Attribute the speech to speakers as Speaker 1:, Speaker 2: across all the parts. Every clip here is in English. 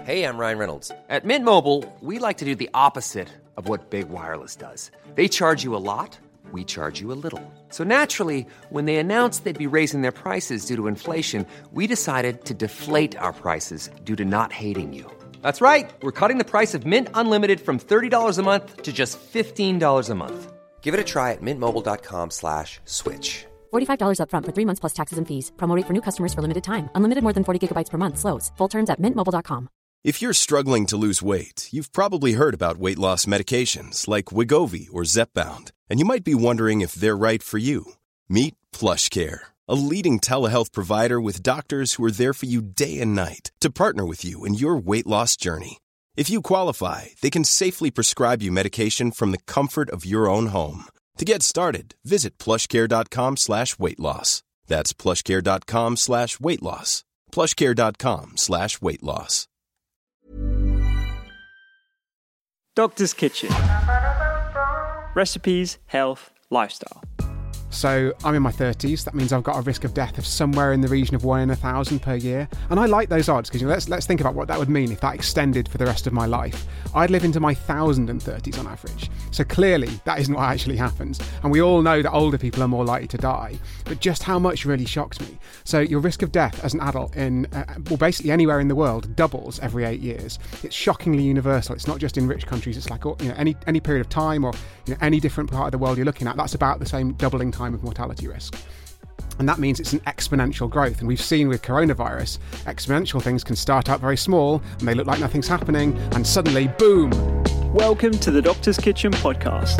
Speaker 1: Hey, I'm Ryan Reynolds. At Mint Mobile, we like to do the opposite of what Big Wireless does. They charge you a lot, we charge you a little. So naturally, when they announced they'd be raising their prices due to inflation, we decided to deflate our prices due to not hating you. That's right. We're cutting the price of Mint Unlimited from $30 a month to just $15 a month. Give it a try at mintmobile.com/switch.
Speaker 2: $45 up front for 3 months plus taxes and fees. Promo rate for new customers for limited time. Unlimited more than 40 gigabytes per month. Slows full terms at mintmobile.com.
Speaker 3: If you're struggling to lose weight, you've probably heard about weight loss medications like Wegovy or Zepbound, and you might be wondering if they're right for you. Meet PlushCare, a leading telehealth provider with doctors who are there for you day and night to partner with you in your weight loss journey. If you qualify, they can safely prescribe you medication from the comfort of your own home. To get started, visit plushcare.com/weight-loss. That's plushcare.com/weight-loss. plushcare.com/weight-loss.
Speaker 4: Doctor's Kitchen. Recipes, health, lifestyle.
Speaker 5: So I'm in my 30s. That means I've got a risk of death of somewhere in the region of 1 in 1,000 per year. And I like those odds because let's think about what that would mean if that extended for the rest of my life. I'd live into my 1,030s on average. So clearly that isn't what actually happens. And we all know that older people are more likely to die. But just how much really shocks me. So your risk of death as an adult in, basically anywhere in the world doubles every 8 years. It's shockingly universal. It's not just in rich countries. It's like any period of time or any different part of the world you're looking at. That's about the same doubling time of mortality risk. And that means it's an exponential growth. And we've seen with coronavirus, exponential things can start out very small and they look like nothing's happening and suddenly, boom.
Speaker 4: Welcome to the Doctor's Kitchen podcast.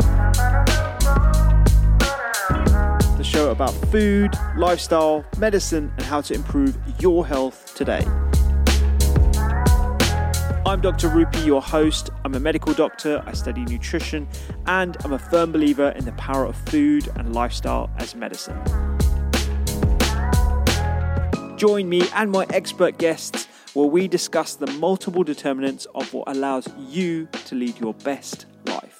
Speaker 4: The show about food, lifestyle, medicine, and how to improve your health today. I'm Dr. Rupi, your host. I'm a medical doctor, I study nutrition, and I'm a firm believer in the power of food and lifestyle as medicine. Join me and my expert guests where we discuss the multiple determinants of what allows you to lead your best life.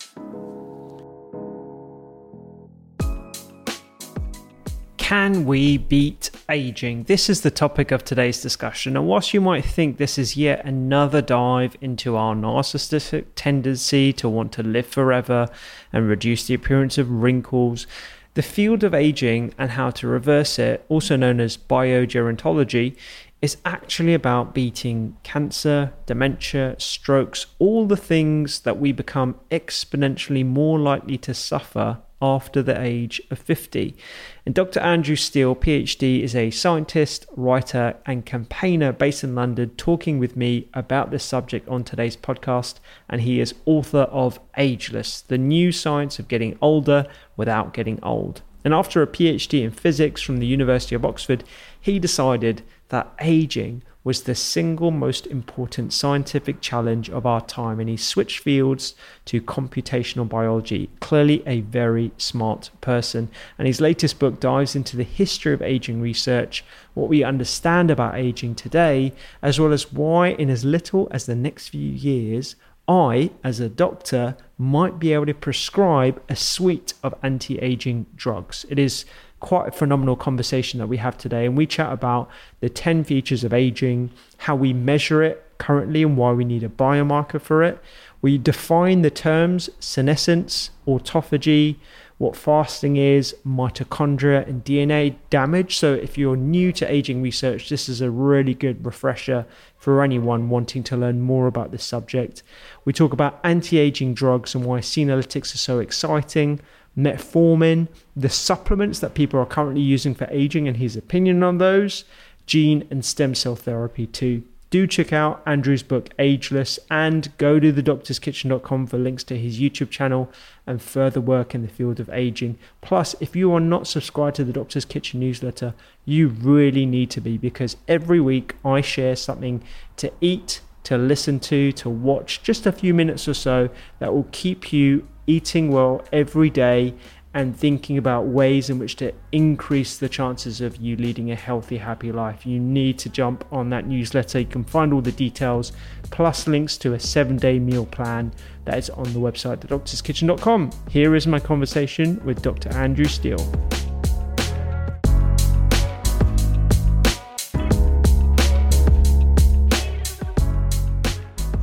Speaker 4: Can we beat aging? This is the topic of today's discussion. And whilst you might think this is yet another dive into our narcissistic tendency to want to live forever and reduce the appearance of wrinkles, the field of aging and how to reverse it, also known as biogerontology, is actually about beating cancer, dementia, strokes, all the things that we become exponentially more likely to suffer after the age of 50. And Dr. Andrew Steele, PhD, is a scientist, writer, and campaigner based in London, talking with me about this subject on today's podcast. And he is author of Ageless, the new science of getting older without getting old. And after a PhD in physics from the University of Oxford, he decided that aging was the single most important scientific challenge of our time, and he switched fields to computational biology. Clearly a very smart person. And his latest book dives into the history of aging research, what we understand about aging today, as well as why in as little as the next few years, I, as a doctor, might be able to prescribe a suite of anti-aging drugs. It is quite a phenomenal conversation that we have today, and we chat about the 10 features of aging, how we measure it currently and why we need a biomarker for it. We define the terms senescence, autophagy, what fasting is, mitochondria, and DNA damage. So if you're new to aging research, this is a really good refresher for anyone wanting to learn more about this subject. We talk about anti-aging drugs and why senolytics are so exciting, metformin, the supplements that people are currently using for aging and his opinion on those, gene and stem cell therapy too. Do check out Andrew's book Ageless and go to thedoctorskitchen.com for links to his YouTube channel and further work in the field of aging. Plus, if you are not subscribed to the Doctor's Kitchen newsletter, you really need to be, because every week I share something to eat, to listen to watch, just a few minutes or so that will keep you eating well every day and thinking about ways in which to increase the chances of you leading a healthy, happy life. You need to jump on that newsletter. You can find all the details, plus links to a 7-day meal plan that is on the website, thedoctorskitchen.com. Here is my conversation with Dr. Andrew Steele.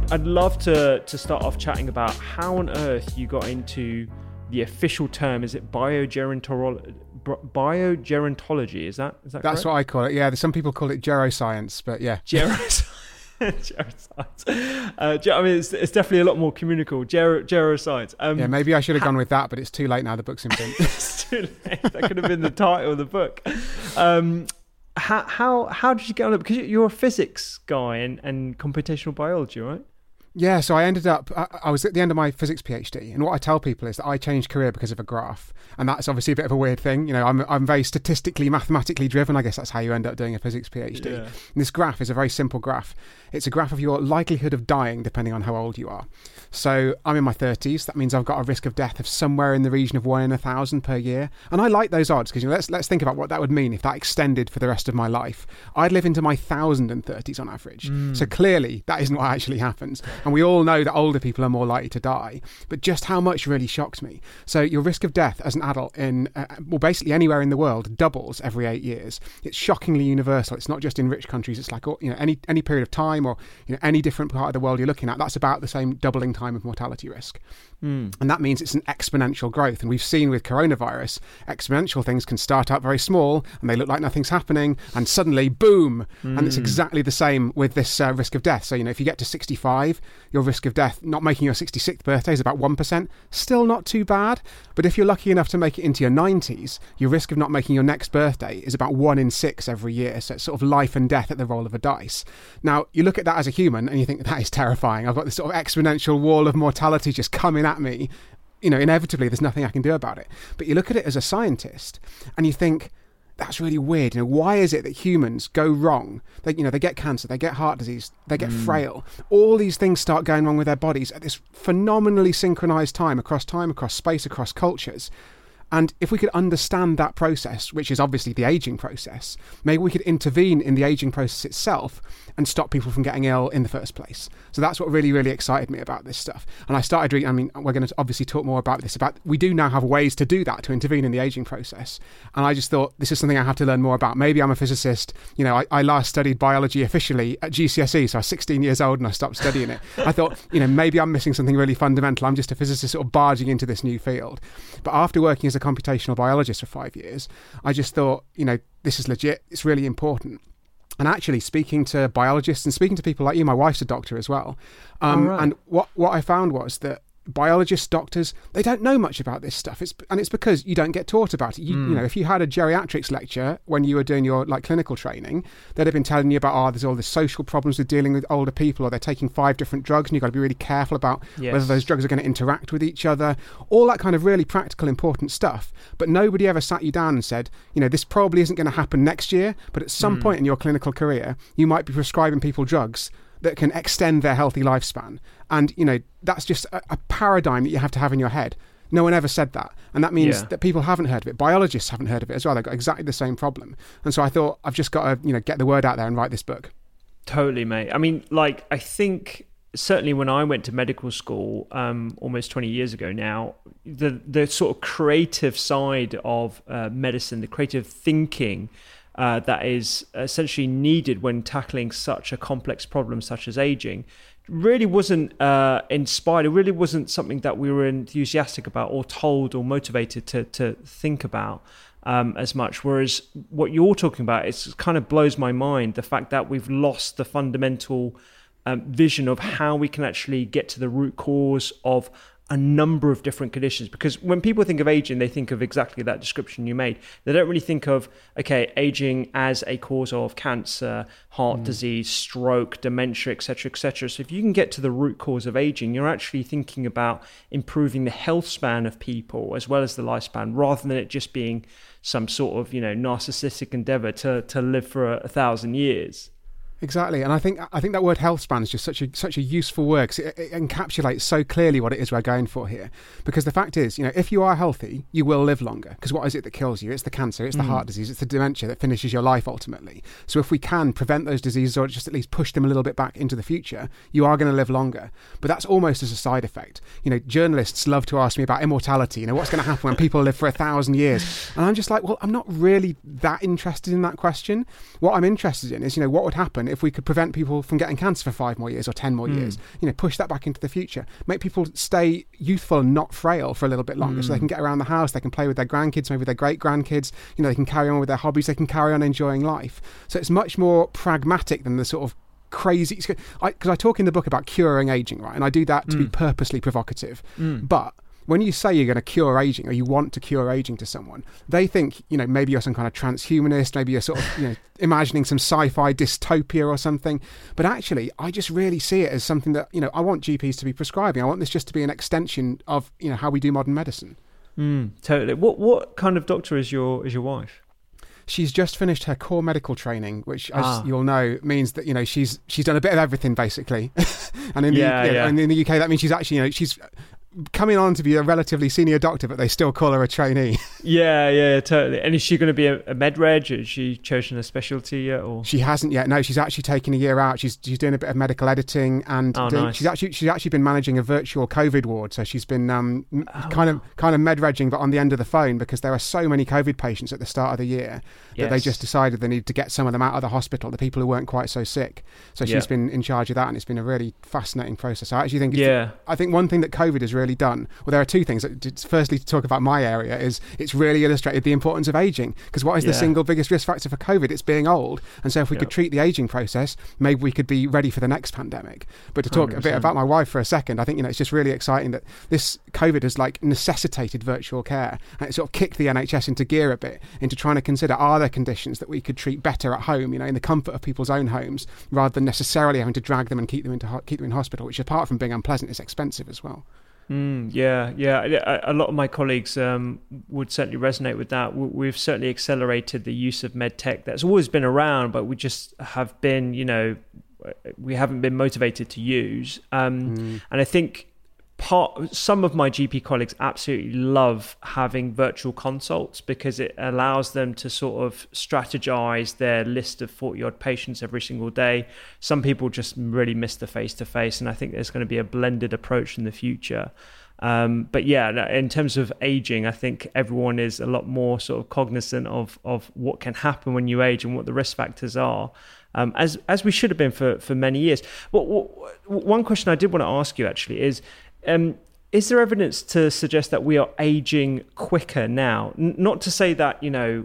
Speaker 4: I'd love to start off chatting about how on earth you got into the official term. Is it biogerontology? Is that
Speaker 5: That's
Speaker 4: correct?
Speaker 5: what I call it. Yeah, some people call it geroscience, but yeah.
Speaker 4: Geroscience. I mean, it's definitely a lot more communicable. Geroscience.
Speaker 5: Yeah, maybe I should have gone with that, but it's too late now. The book's in print.
Speaker 4: It's too late. That could have been the title of the book. How did you get on it? Because you're a physics guy and computational biology, right?
Speaker 5: Yeah, so I ended up, I was at the end of my physics PhD, and what I tell people is that I changed career because of a graph, and that's obviously a bit of a weird thing. You know, I'm very statistically, mathematically driven. I guess that's how you end up doing a physics PhD. Yeah. And this graph is a very simple graph. It's a graph of your likelihood of dying depending on how old you are. So I'm in my 30s. That means I've got a risk of death of somewhere in the region of 1 in 1,000 per year. And I like those odds because, you know, let's think about what that would mean if that extended for the rest of my life. I'd live into my 1,030s on average. So clearly that isn't what actually happens. And we all know that older people are more likely to die. But just how much really shocked me. So your risk of death as an adult in, basically anywhere in the world doubles every 8 years. It's shockingly universal. It's not just in rich countries. It's like, you know, any period of time or, you know, any different part of the world you're looking at, that's about the same doubling time of mortality risk. And that means it's an exponential growth. And we've seen with coronavirus, exponential things can start out very small and they look like nothing's happening and suddenly, boom. And it's exactly the same with this risk of death. So, you know, if you get to 65, your risk of death, not making your 66th birthday, is about 1%. Still not too bad. But if you're lucky enough to make it into your 90s, your risk of not making your next birthday is about 1 in 6 every year. So it's sort of life and death at the roll of a dice. Now, you look at that as a human and you think that is terrifying. I've got this sort of exponential wall of mortality just coming at me. You know, inevitably, there's nothing I can do about it. But you look at it as a scientist and you think, that's really weird. You know, why is it that humans go wrong? They get cancer, they get heart disease, they get frail. All these things start going wrong with their bodies at this phenomenally synchronized time, across space, across cultures. And if we could understand that process, which is obviously the aging process, maybe we could intervene in the aging process itself and stop people from getting ill in the first place. So that's what really, really excited me about this stuff. And I started reading, I mean, we're going to obviously talk more about this, we do now have ways to do that, to intervene in the aging process. And I just thought, this is something I have to learn more about. Maybe I'm a physicist. You know, I last studied biology officially at GCSE, so I was 16 years old and I stopped studying it. I thought, you know, maybe I'm missing something really fundamental. I'm just a physicist sort of barging into this new field. But after working as a computational biologist for 5 years, I just thought, you know, this is legit. It's really important. And actually speaking to biologists and speaking to people like you, my wife's a doctor as well. Right. And what I found was that biologists, doctors, they don't know much about this stuff. It's because you don't get taught about it. You know, if you had a geriatrics lecture when you were doing your clinical training, they'd have been telling you about, there's all this social problems with dealing with older people, or they're taking 5 different drugs and you've got to be really careful about whether those drugs are going to interact with each other, all that kind of really practical, important stuff. But nobody ever sat you down and said, you know, this probably isn't going to happen next year, but at some point in your clinical career, you might be prescribing people drugs that can extend their healthy lifespan. And, you know, that's just a paradigm that you have to have in your head. No one ever said that. And that means that people haven't heard of it. Biologists haven't heard of it as well. They've got exactly the same problem. And so I thought, I've just got to, you know, get the word out there and write this book.
Speaker 4: Totally, mate. I mean, like, I think certainly when I went to medical school almost 20 years ago now, the sort of creative side of medicine, the creative thinking that is essentially needed when tackling such a complex problem such as aging really wasn't inspired. It really wasn't something that we were enthusiastic about or told or motivated to think about as much. Whereas what you're talking about, it kind of blows my mind, the fact that we've lost the fundamental vision of how we can actually get to the root cause of a number of different conditions. Because when people think of aging, they think of exactly that description you made. They don't really think of, okay, aging as a cause of cancer, heart disease, stroke, dementia, etc., etc. So if you can get to the root cause of aging, you're actually thinking about improving the health span of people as well as the lifespan, rather than it just being some sort of, you know, narcissistic endeavor to live for 1,000 years.
Speaker 5: Exactly, and I think that word health span is just such a useful word, because it encapsulates so clearly what it is we're going for here. Because the fact is, you know, if you are healthy, you will live longer. Because what is it that kills you? It's the cancer, it's the heart disease, it's the dementia that finishes your life ultimately. So if we can prevent those diseases, or just at least push them a little bit back into the future, you are going to live longer. But that's almost as a side effect. You know, journalists love to ask me about immortality. You know, what's going to happen when people live for 1,000 years? And I'm just like, well, I'm not really that interested in that question. What I'm interested in is, you know, what would happen if we could prevent people from getting cancer for 5 more years or 10 more years, push that back into the future, make people stay youthful and not frail for a little bit longer so they can get around the house, they can play with their grandkids, maybe their great-grandkids, they can carry on with their hobbies, they can carry on enjoying life. So it's much more pragmatic than the sort of crazy, because I talk in the book about curing aging, right? And I do that to be purposely provocative. But when you say you're going to cure aging, or you want to cure aging to someone, they think, maybe you're some kind of transhumanist, maybe you're sort of, imagining some sci-fi dystopia or something. But actually, I just really see it as something that, I want GPs to be prescribing. I want this just to be an extension of, how we do modern medicine.
Speaker 4: Totally. What kind of doctor is your wife?
Speaker 5: She's just finished her core medical training, which, as you'll know, means that she's done a bit of everything basically. And in the UK, that means she's actually she's coming on to be a relatively senior doctor, but they still call her a trainee. Yeah,
Speaker 4: totally. And is she going to be a med reg? Has she chosen a specialty yet? Or
Speaker 5: she hasn't yet. No, she's actually taken a year out. She's doing a bit of medical editing, and
Speaker 4: nice.
Speaker 5: she's actually been managing a virtual COVID ward. So she's been kind of med regging, but on the end of the phone, because there are so many COVID patients at the start of the year that they just decided they needed to get some of them out of the hospital, the people who weren't quite so sick. So she's been in charge of that, and it's been a really fascinating process. I actually think I think one thing that COVID has really done, well, there are two things. Firstly, to talk about my area, is it's really illustrated the importance of aging, because what is the single biggest risk factor for COVID? It's being old. And so if we could treat the aging process, maybe we could be ready for the next pandemic. But to talk 100%. A bit about my wife for a second, I think it's just really exciting that this COVID has necessitated virtual care, and it sort of kicked the NHS into gear a bit, into trying to consider, are there conditions that we could treat better at home, in the comfort of people's own homes, rather than necessarily having to drag them and keep them in hospital, which, apart from being unpleasant, is expensive as well.
Speaker 4: Yeah. A lot of my colleagues would certainly resonate with that. We've certainly accelerated the use of med tech that's always been around, but we just have been, we haven't been motivated to use. And I think some of my GP colleagues absolutely love having virtual consults, because it allows them to sort of strategize their list of 40-odd patients every single day. Some people just really miss the face-to-face, and I think there's going to be a blended approach in the future. But yeah, in terms of aging, I think everyone is a lot more sort of cognizant of what can happen when you age and what the risk factors are. As we should have been for many years. One question I did want to ask you actually is there evidence to suggest that we are aging quicker now? Not to say that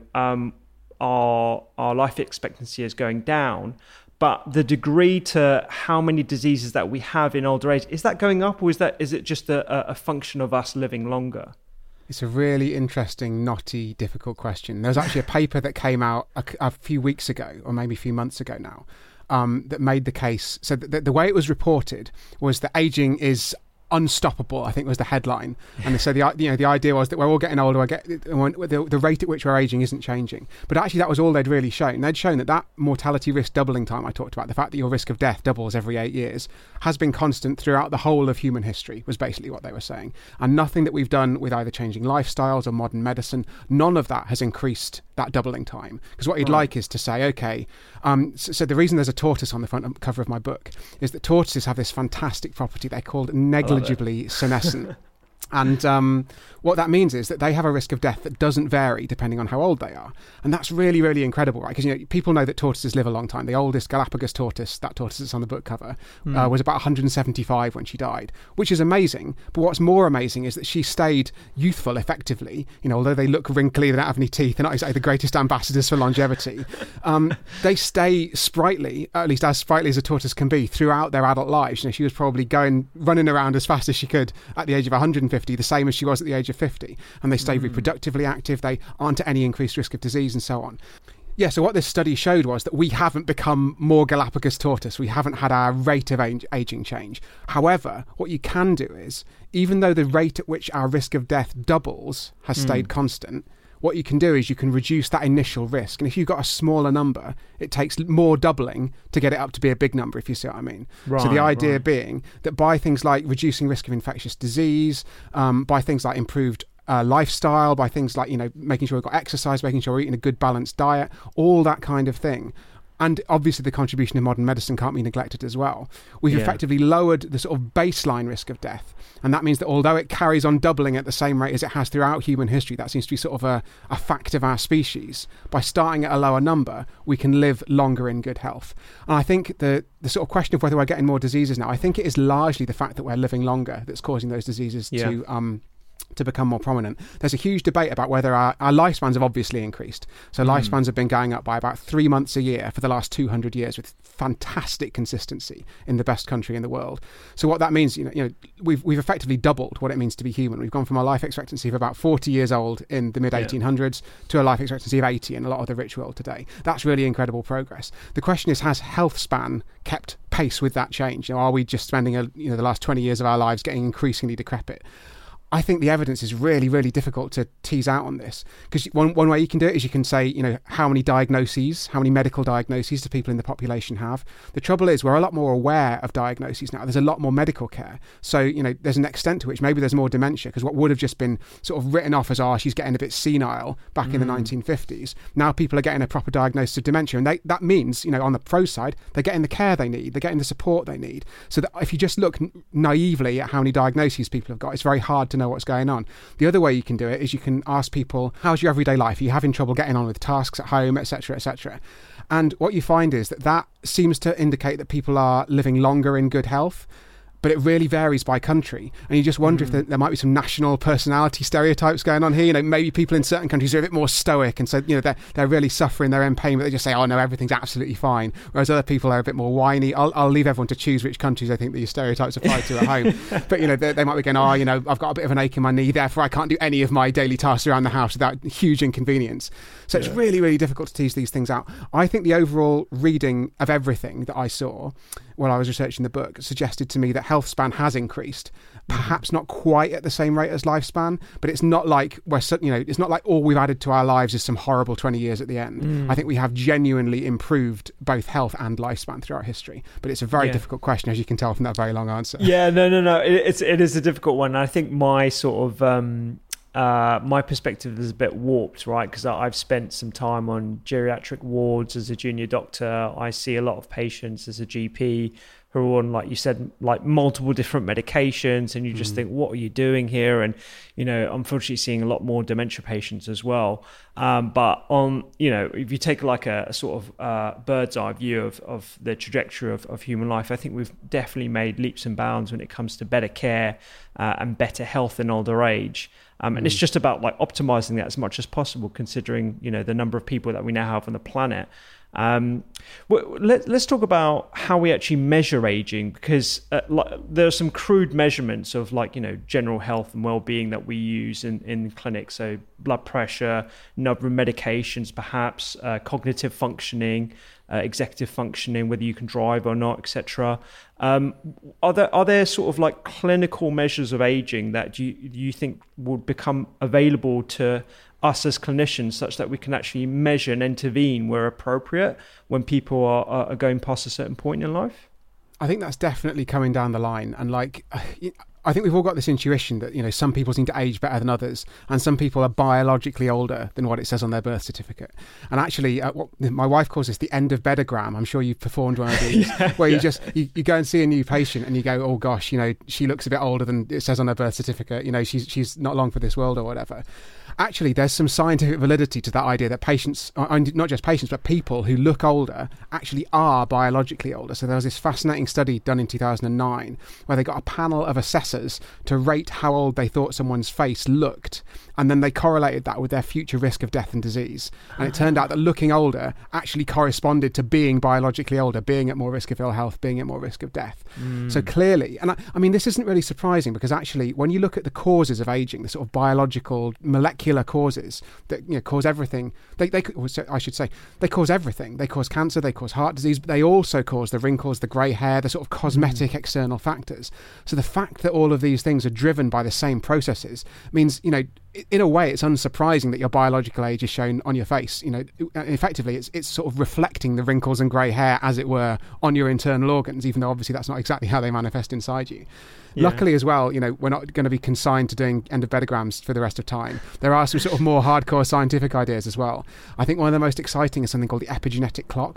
Speaker 4: our life expectancy is going down, but the degree to how many diseases that we have in older age, is that going up, or is it just a function of us living longer?
Speaker 5: It's a really interesting, knotty, difficult question. There was actually a paper that came out a few weeks ago, or maybe a few months ago now, that made the case. So the way it was reported was that aging is unstoppable, I think was the headline. And so the idea was that we're all getting older, the rate at which we're aging isn't changing. But actually that was all they'd really shown. They'd shown that mortality risk doubling time I talked about, the fact that your risk of death doubles every 8 years, has been constant throughout the whole of human history, was basically what they were saying. And nothing that we've done with either changing lifestyles or modern medicine, none of that has increased that doubling time. Because what you'd like is to say, okay, so the reason there's a tortoise on the front cover of my book is that tortoises have this fantastic property. They're called negligibly senescent. And what that means is that they have a risk of death that doesn't vary depending on how old they are. And that's really, really incredible, right? Because people know that tortoises live a long time. The oldest Galapagos tortoise, that tortoise that's on the book cover, was about 175 when she died, which is amazing. But what's more amazing is that she stayed youthful effectively. Although they look wrinkly, they don't have any teeth, they're not exactly the greatest ambassadors for longevity. They stay sprightly, at least as sprightly as a tortoise can be, throughout their adult lives. She was probably running around as fast as she could at the age of 150, the same as she was at the age of 50, and they stay reproductively active, they aren't at any increased risk of disease and so on. Yeah, so what this study showed was that we haven't become more Galapagos tortoise, we haven't had our rate of aging change. However, what you can do is, even though the rate at which our risk of death doubles has stayed constant, what you can do is you can reduce that initial risk. And if you've got a smaller number, it takes more doubling to get it up to be a big number, if you see what I mean. Right, so the idea being that by things like reducing risk of infectious disease, by things like improved lifestyle, by things like, making sure we've got exercise, making sure we're eating a good balanced diet, all that kind of thing, and obviously the contribution of modern medicine can't be neglected as well, we've effectively lowered the sort of baseline risk of death. And that means that although it carries on doubling at the same rate as it has throughout human history, that seems to be sort of a fact of our species. By starting at a lower number, we can live longer in good health. And I think the sort of question of whether we're getting more diseases now, I think it is largely the fact that we're living longer that's causing those diseases to become more prominent. There's a huge debate about whether our lifespans have obviously increased. So lifespans have been going up by about 3 months a year for the last 200 years with fantastic consistency in the best country in the world. So what that means, we've effectively doubled what it means to be human. We've gone from a life expectancy of about 40 years old in the mid-1800s to a life expectancy of 80 in a lot of the rich world today. That's really incredible progress. The question is, has health span kept pace with that change? Are we just spending the last 20 years of our lives getting increasingly decrepit? I think the evidence is really, really difficult to tease out on this, because one way you can do it is you can say, how many medical diagnoses do people in the population have? The trouble is we're a lot more aware of diagnoses now. There's a lot more medical care. So, there's an extent to which maybe there's more dementia, because what would have just been sort of written off as, she's getting a bit senile back in the 1950s. Now people are getting a proper diagnosis of dementia. And that means, on the pro side, they're getting the care they need. They're getting the support they need. So that if you just look naively at how many diagnoses people have got, it's very hard to know what's going on. The other way you can do it is you can ask people, how's your everyday life? Are you having trouble getting on with tasks at home, etc., etc.? And what you find is that seems to indicate that people are living longer in good health, but it really varies by country. And you just wonder if there might be some national personality stereotypes going on here. Maybe people in certain countries are a bit more stoic, and so they're really suffering, they're in pain, but they just say, oh no, everything's absolutely fine. Whereas other people are a bit more whiny. I'll leave everyone to choose which countries they think these stereotypes apply to at home. But they might be going, I've got a bit of an ache in my knee, therefore I can't do any of my daily tasks around the house without huge inconvenience. So it's really, really difficult to tease these things out. I think the overall reading of everything that I saw while I was researching the book suggested to me that health span has increased, perhaps not quite at the same rate as lifespan, but it's not like it's not like all we've added to our lives is some horrible 20 years at the end. I think we have genuinely improved both health and lifespan throughout history, but it's a very difficult question, as you can tell from that very long answer.
Speaker 4: No. It is a difficult one. I think my sort of my perspective is a bit warped, right? Because I've spent some time on geriatric wards as a junior doctor. I see a lot of patients as a GP who are on, like you said, like multiple different medications, and you just think, what are you doing here? And, unfortunately seeing a lot more dementia patients as well. But if you take like a sort of bird's eye view of the trajectory of human life, I think we've definitely made leaps and bounds when it comes to better care and better health in older age. And it's just about like optimizing that as much as possible, considering, the number of people that we now have on the planet. Let's talk about how we actually measure aging, because there are some crude measurements of general health and well-being that we use in clinics. So blood pressure, number of medications, perhaps cognitive functioning, executive functioning, whether you can drive or not, etc. Are there sort of like clinical measures of aging that you think would become available to us as clinicians, such that we can actually measure and intervene where appropriate when people are going past a certain point in life?
Speaker 5: I think that's definitely coming down the line. And I think we've all got this intuition that, some people seem to age better than others, and some people are biologically older than what it says on their birth certificate. And actually, what my wife calls this the end of bedogram. I'm sure you've performed one of these, where you go and see a new patient and you go, oh gosh, she looks a bit older than it says on her birth certificate. She's not long for this world or whatever. Actually, there's some scientific validity to that idea that patients, not just patients, but people who look older actually are biologically older. So there was this fascinating study done in 2009 where they got a panel of assessors to rate how old they thought someone's face looked, and then they correlated that with their future risk of death and disease. And it turned out that looking older actually corresponded to being biologically older, being at more risk of ill health, being at more risk of death. So clearly, and I mean, this isn't really surprising, because actually when you look at the causes of aging, the sort of biological molecular causes that cause everything, they cause everything. They cause cancer, they cause heart disease, but they also cause the wrinkles, the grey hair, the sort of cosmetic external factors. So the fact that all of these things are driven by the same processes means, in a way, it's unsurprising that your biological age is shown on your face. Effectively, it's sort of reflecting the wrinkles and grey hair, as it were, on your internal organs, even though obviously that's not exactly how they manifest inside you. Luckily as well, we're not going to be consigned to doing end of bedograms for the rest of time. There are some sort of more hardcore scientific ideas as well. I think one of the most exciting is something called the epigenetic clock.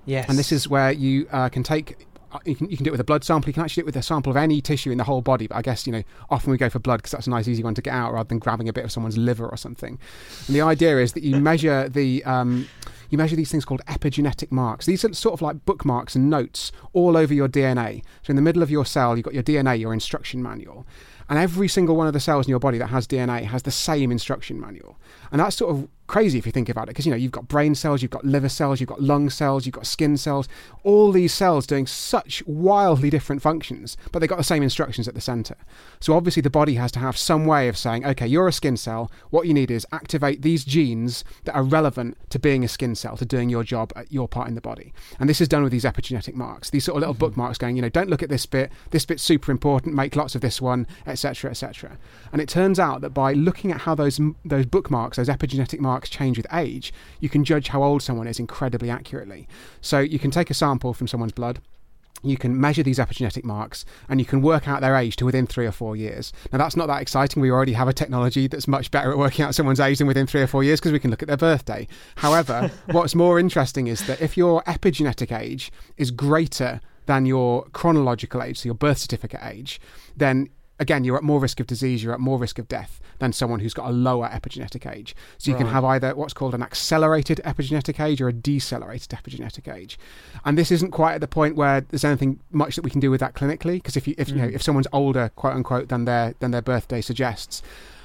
Speaker 4: Yes.
Speaker 5: And this is where you can take... You can do it with a blood sample. You can actually do it with a sample of any tissue in the whole body. But I guess, often we go for blood because that's a nice, easy one to get out rather than grabbing a bit of someone's liver or something. And the idea is that you measure these things called epigenetic marks. These are sort of like bookmarks and notes all over your DNA. So in the middle of your cell, you've got your DNA, your instruction manual. And every single one of the cells in your body that has DNA has the same instruction manual. And that's sort of crazy if you think about it, because you've got brain cells, you've got liver cells, you've got lung cells, you've got skin cells, all these cells doing such wildly different functions, but they've got the same instructions at the centre. So obviously the body has to have some way of saying, okay, you're a skin cell, what you need is activate these genes that are relevant to being a skin cell, to doing your job at your part in the body. And this is done with these epigenetic marks, these sort of little bookmarks going, don't look at this bit's super important, make lots of this one, etc., etc. And it turns out that by looking at how those bookmarks, those epigenetic marks change with age, you can judge how old someone is incredibly accurately. So you can take a sample from someone's blood, you can measure these epigenetic marks, and you can work out their age to within 3 or 4 years. Now, that's not that exciting. We already have a technology that's much better at working out someone's age than within 3 or 4 years because we can look at their birthday. However, what's more interesting is that if your epigenetic age is greater than your chronological age, so your birth certificate age, then again, you're at more risk of disease, you're at more risk of death than someone who's got a lower epigenetic age. So you can have either what's called an accelerated epigenetic age or a decelerated epigenetic age. And this isn't quite at the point where there's anything much that we can do with that clinically, because if someone's older, quote unquote, than their birthday suggests,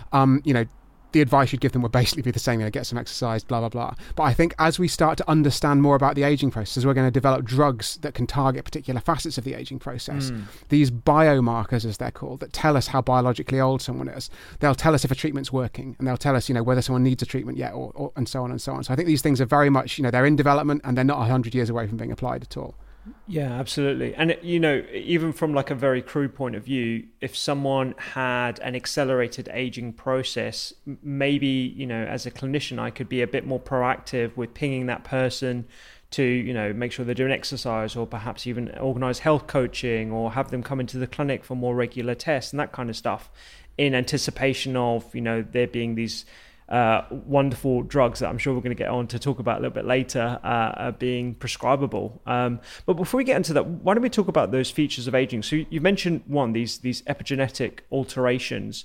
Speaker 5: the advice you'd give them would basically be the same, get some exercise, blah, blah, blah. But I think as we start to understand more about the aging process, we're going to develop drugs that can target particular facets of the aging process. These biomarkers, as they're called, that tell us how biologically old someone is. They'll tell us if a treatment's working, and they'll tell us, whether someone needs a treatment yet, or and so on and so on. So I think these things are very much, they're in development, and they're not 100 years away from being applied at all.
Speaker 4: Yeah, absolutely. And, even from like a very crude point of view, if someone had an accelerated aging process, maybe, as a clinician, I could be a bit more proactive with pinging that person to, make sure they're doing exercise, or perhaps even organize health coaching, or have them come into the clinic for more regular tests and that kind of stuff, in anticipation of, there being these wonderful drugs that I'm sure we're going to get on to talk about a little bit later, being prescribable. But before we get into that, why don't we talk about those features of aging? So you mentioned these epigenetic alterations.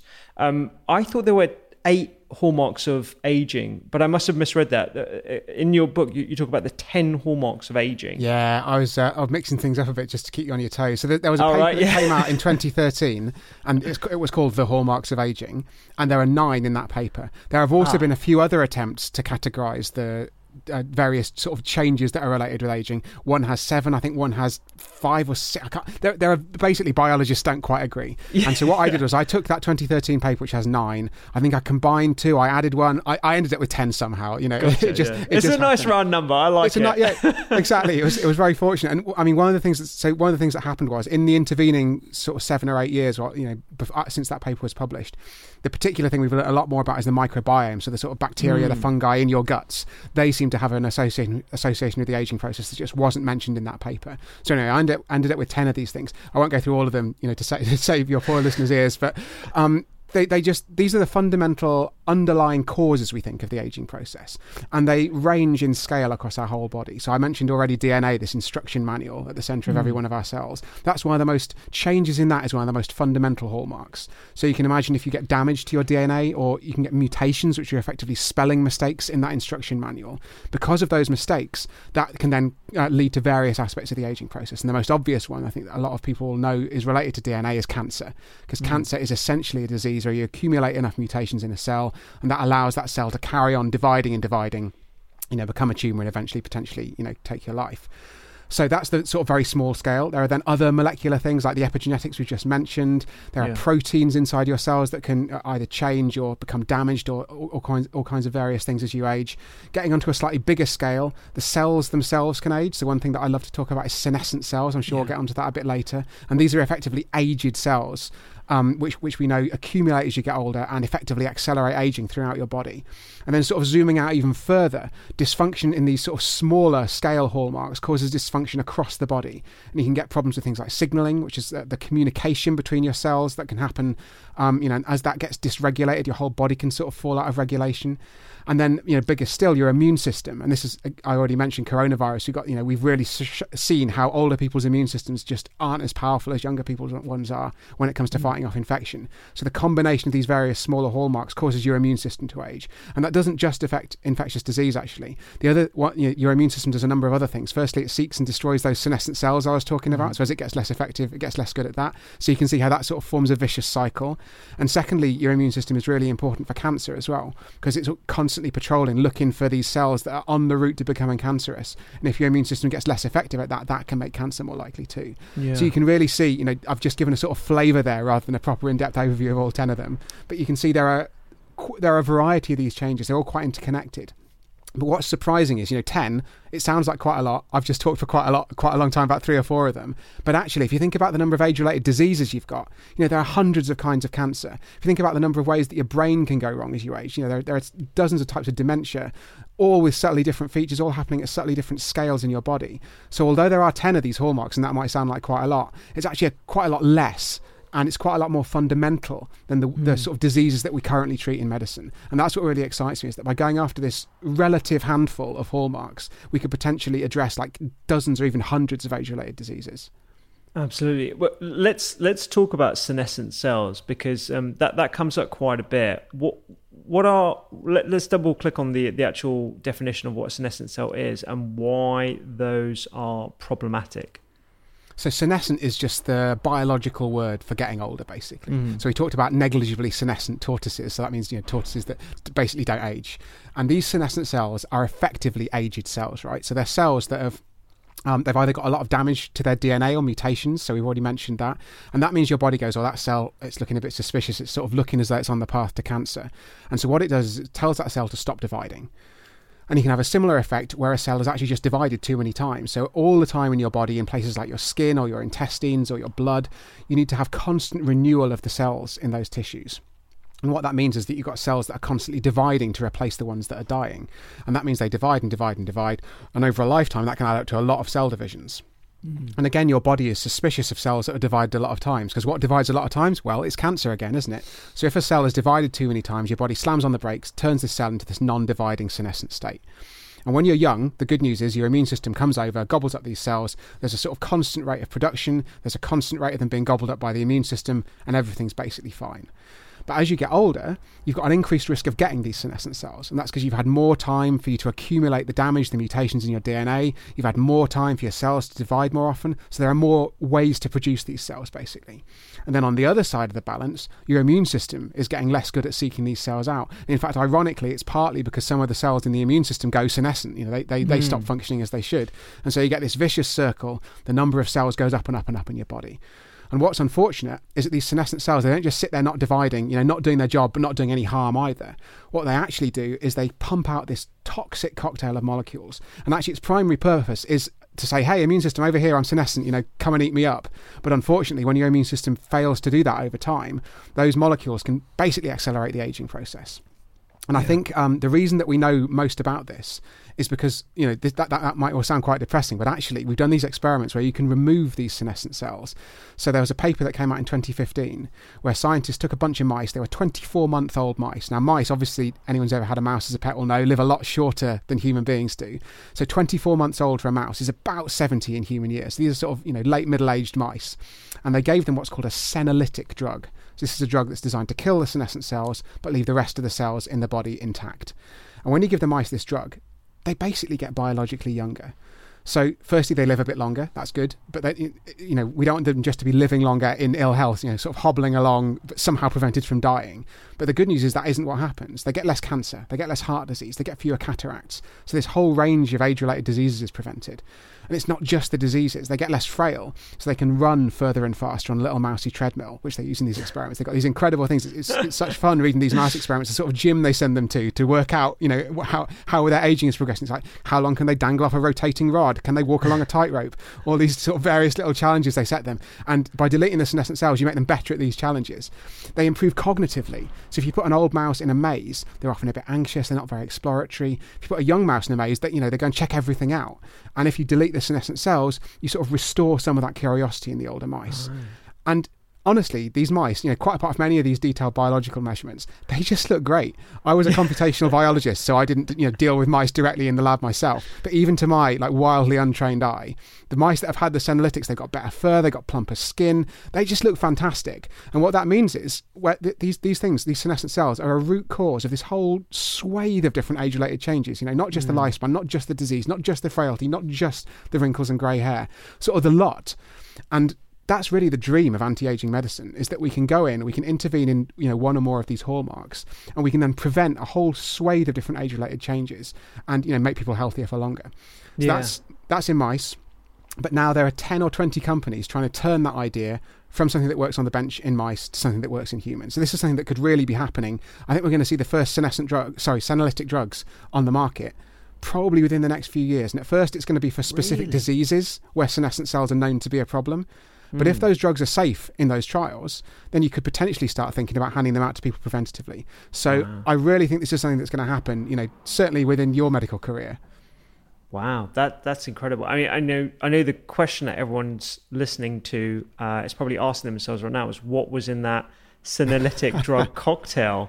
Speaker 4: I thought there were 8 hallmarks of aging, but I must have misread that. In your book, you talk about the 10 hallmarks of aging.
Speaker 5: Yeah, I was mixing things up a bit just to keep you on your toes. So there was a paper that came out in 2013, and it was called The Hallmarks of Aging, and there are 9 in that paper. There have also been a few other attempts to categorise the various sort of changes that are related with aging. One has 7, I think one has 5 or 6. There are basically, biologists don't quite agree. And so what I did was I took that 2013 paper, which has 9. I think I combined 2. I added 1. I ended up with 10 somehow.
Speaker 4: Gotcha, it's a nice round number. I like it.
Speaker 5: Yeah, exactly. It was very fortunate. And I mean, one of the things that happened was, in the intervening sort of 7 or 8 years, or since that paper was published, the particular thing we've learned a lot more about is the microbiome. So the sort of bacteria, the fungi in your guts, they seem to have an association with the aging process that just wasn't mentioned in that paper. So anyway, I ended up with 10 of these things. I won't go through all of them, to save your poor listeners' ears, but these are the fundamental underlying causes, we think, of the aging process, and they range in scale across our whole body. So I mentioned already DNA, this instruction manual at the centre of every one of our cells. That's one of the most changes in that is one of the most fundamental hallmarks. So you can imagine if you get damage to your DNA, or you can get mutations, which are effectively spelling mistakes in that instruction manual. Because of those mistakes, that can then lead to various aspects of the aging process. And the most obvious one, I think that a lot of people know is related to DNA, is cancer, because cancer is essentially a disease where you accumulate enough mutations in a cell, and that allows that cell to carry on dividing, become a tumour, and eventually potentially, take your life. So that's the sort of very small scale. There are then other molecular things like the epigenetics we just mentioned. There are proteins inside your cells that can either change or become damaged, or all kinds of various things as you age. Getting onto a slightly bigger scale, the cells themselves can age. So one thing that I love to talk about is senescent cells. I'm sure we'll get onto that a bit later. And these are effectively aged cells, which we know accumulate as you get older and effectively accelerate aging throughout your body. And then sort of zooming out even further, dysfunction in these sort of smaller scale hallmarks causes dysfunction dysfunction across the body. And you can get problems with things like signaling, which is the communication between your cells that can happen. As that gets dysregulated, your whole body can sort of fall out of regulation. And then, bigger still, your immune system. And this is, I already mentioned coronavirus. We've really seen how older people's immune systems just aren't as powerful as younger people's ones are when it comes to fighting off infection. So the combination of these various smaller hallmarks causes your immune system to age. And that doesn't just affect infectious disease, actually. Your immune system does a number of other things. Firstly, it seeks and destroys those senescent cells I was talking about. So as it gets less effective, it gets less good at that. So you can see how that sort of forms a vicious cycle. And secondly, your immune system is really important for cancer as well, because it's constantly patrolling, looking for these cells that are on the route to becoming cancerous. And if your immune system gets less effective at that, that can make cancer more likely too. Yeah. So you can really see, I've just given a sort of flavour there rather than a proper in-depth overview of all 10 of them. But you can see there are a variety of these changes. They're all quite interconnected. But what's surprising is, 10, it sounds like quite a lot. I've just talked for quite a long time about 3 or 4 of them. But actually, if you think about the number of age-related diseases you've got, there are hundreds of kinds of cancer. If you think about the number of ways that your brain can go wrong as you age, there are dozens of types of dementia, all with subtly different features, all happening at subtly different scales in your body. So although there are 10 of these hallmarks, and that might sound like quite a lot, it's actually quite a lot less. And it's quite a lot more fundamental than the sort of diseases that we currently treat in medicine. And that's what really excites me, is that by going after this relative handful of hallmarks, we could potentially address like dozens or even hundreds of age-related diseases.
Speaker 4: Absolutely. Well, let's talk about senescent cells, because that comes up quite a bit. Let's double click on the actual definition of what a senescent cell is and why those are problematic.
Speaker 5: So senescent is just the biological word for getting older, basically. So we talked about negligibly senescent tortoises. So that means, tortoises that basically don't age. And these senescent cells are effectively aged cells, right? So they're cells that have they've either got a lot of damage to their DNA or mutations. So we've already mentioned that. And that means your body goes, that cell, it's looking a bit suspicious. It's sort of looking as though it's on the path to cancer. And so what it does is it tells that cell to stop dividing. And you can have a similar effect where a cell is actually just divided too many times. So all the time in your body, in places like your skin or your intestines or your blood, you need to have constant renewal of the cells in those tissues. And what that means is that you've got cells that are constantly dividing to replace the ones that are dying. And that means they divide and divide and divide. And over a lifetime, that can add up to a lot of cell divisions. And again, your body is suspicious of cells that are divided a lot of times, because what divides a lot of times? Well, it's cancer again, isn't it? So if a cell is divided too many times, your body slams on the brakes, turns this cell into this non-dividing senescent state. And when you're young, the good news is your immune system comes over, gobbles up these cells. There's a sort of constant rate of production. There's a constant rate of them being gobbled up by the immune system, and everything's basically fine. But as you get older, you've got an increased risk of getting these senescent cells. And that's because you've had more time for you to accumulate the damage, the mutations in your DNA. You've had more time for your cells to divide more often. So there are more ways to produce these cells, basically. And then on the other side of the balance, your immune system is getting less good at seeking these cells out. And in fact, ironically, it's partly because some of the cells in the immune system go senescent. They stop functioning as they should. And so you get this vicious circle. The number of cells goes up and up and up in your body. And what's unfortunate is that these senescent cells, they don't just sit there not dividing, not doing their job, but not doing any harm either. What they actually do is they pump out this toxic cocktail of molecules. And actually its primary purpose is to say, hey, immune system, over here, I'm senescent, come and eat me up. But unfortunately, when your immune system fails to do that over time, those molecules can basically accelerate the aging process. And I think the reason that we know most about this is because, that might all sound quite depressing, but actually we've done these experiments where you can remove these senescent cells. So there was a paper that came out in 2015 where scientists took a bunch of mice. They were 24-month-old mice. Now, mice, obviously, anyone who's ever had a mouse as a pet will know, live a lot shorter than human beings do. So 24 months old for a mouse is about 70 in human years. So these are sort of, late middle-aged mice. And they gave them what's called a senolytic drug. So this is a drug that's designed to kill the senescent cells, but leave the rest of the cells in the body intact. And when you give the mice this drug, they basically get biologically younger. So firstly, they live a bit longer. That's good. But they, we don't want them just to be living longer in ill health, sort of hobbling along, but somehow prevented from dying. But the good news is that isn't what happens. They get less cancer. They get less heart disease. They get fewer cataracts. So this whole range of age-related diseases is prevented. And it's not just the diseases. They get less frail, so they can run further and faster on a little mousy treadmill, which they use in these experiments. They've got these incredible things. It's such fun reading these mouse experiments, the sort of gym they send them to work out, how their aging is progressing. It's like, how long can they dangle off a rotating rod? hard? Can they walk along a tightrope? All these sort of various little challenges they set them. And by deleting the senescent cells, you make them better at these challenges. They improve cognitively. So if you put an old mouse in a maze, they're often a bit anxious, they're not very exploratory. If you put a young mouse in a maze, they go and check everything out. And if you delete the senescent cells, you sort of restore some of that curiosity in the older mice. Oh. And honestly, these mice, quite apart from any of these detailed biological measurements, they just look great. I was a computational biologist, so I didn't, deal with mice directly in the lab myself. But even to my wildly untrained eye, the mice that have had the senolytics, they've got better fur, they've got plumper skin. They just look fantastic. And what that means is, these senescent cells are a root cause of this whole swathe of different age-related changes. Not just the lifespan, not just the disease, not just the frailty, not just the wrinkles and grey hair, sort of the lot. And that's really the dream of anti-aging medicine, is that we can go in, we can intervene in one or more of these hallmarks, and we can then prevent a whole swathe of different age-related changes and make people healthier for longer. So that's in mice. But now there are 10 or 20 companies trying to turn that idea from something that works on the bench in mice to something that works in humans. So this is something that could really be happening. I think we're going to see the first senolytic drugs on the market probably within the next few years. And at first it's going to be for specific diseases where senescent cells are known to be a problem. But if those drugs are safe in those trials, then you could potentially start thinking about handing them out to people preventatively. So I really think this is something that's going to happen, certainly within your medical career.
Speaker 4: Wow, that's incredible. I mean, I know the question that everyone's listening to is probably asking themselves right now is, what was in that senolytic drug cocktail?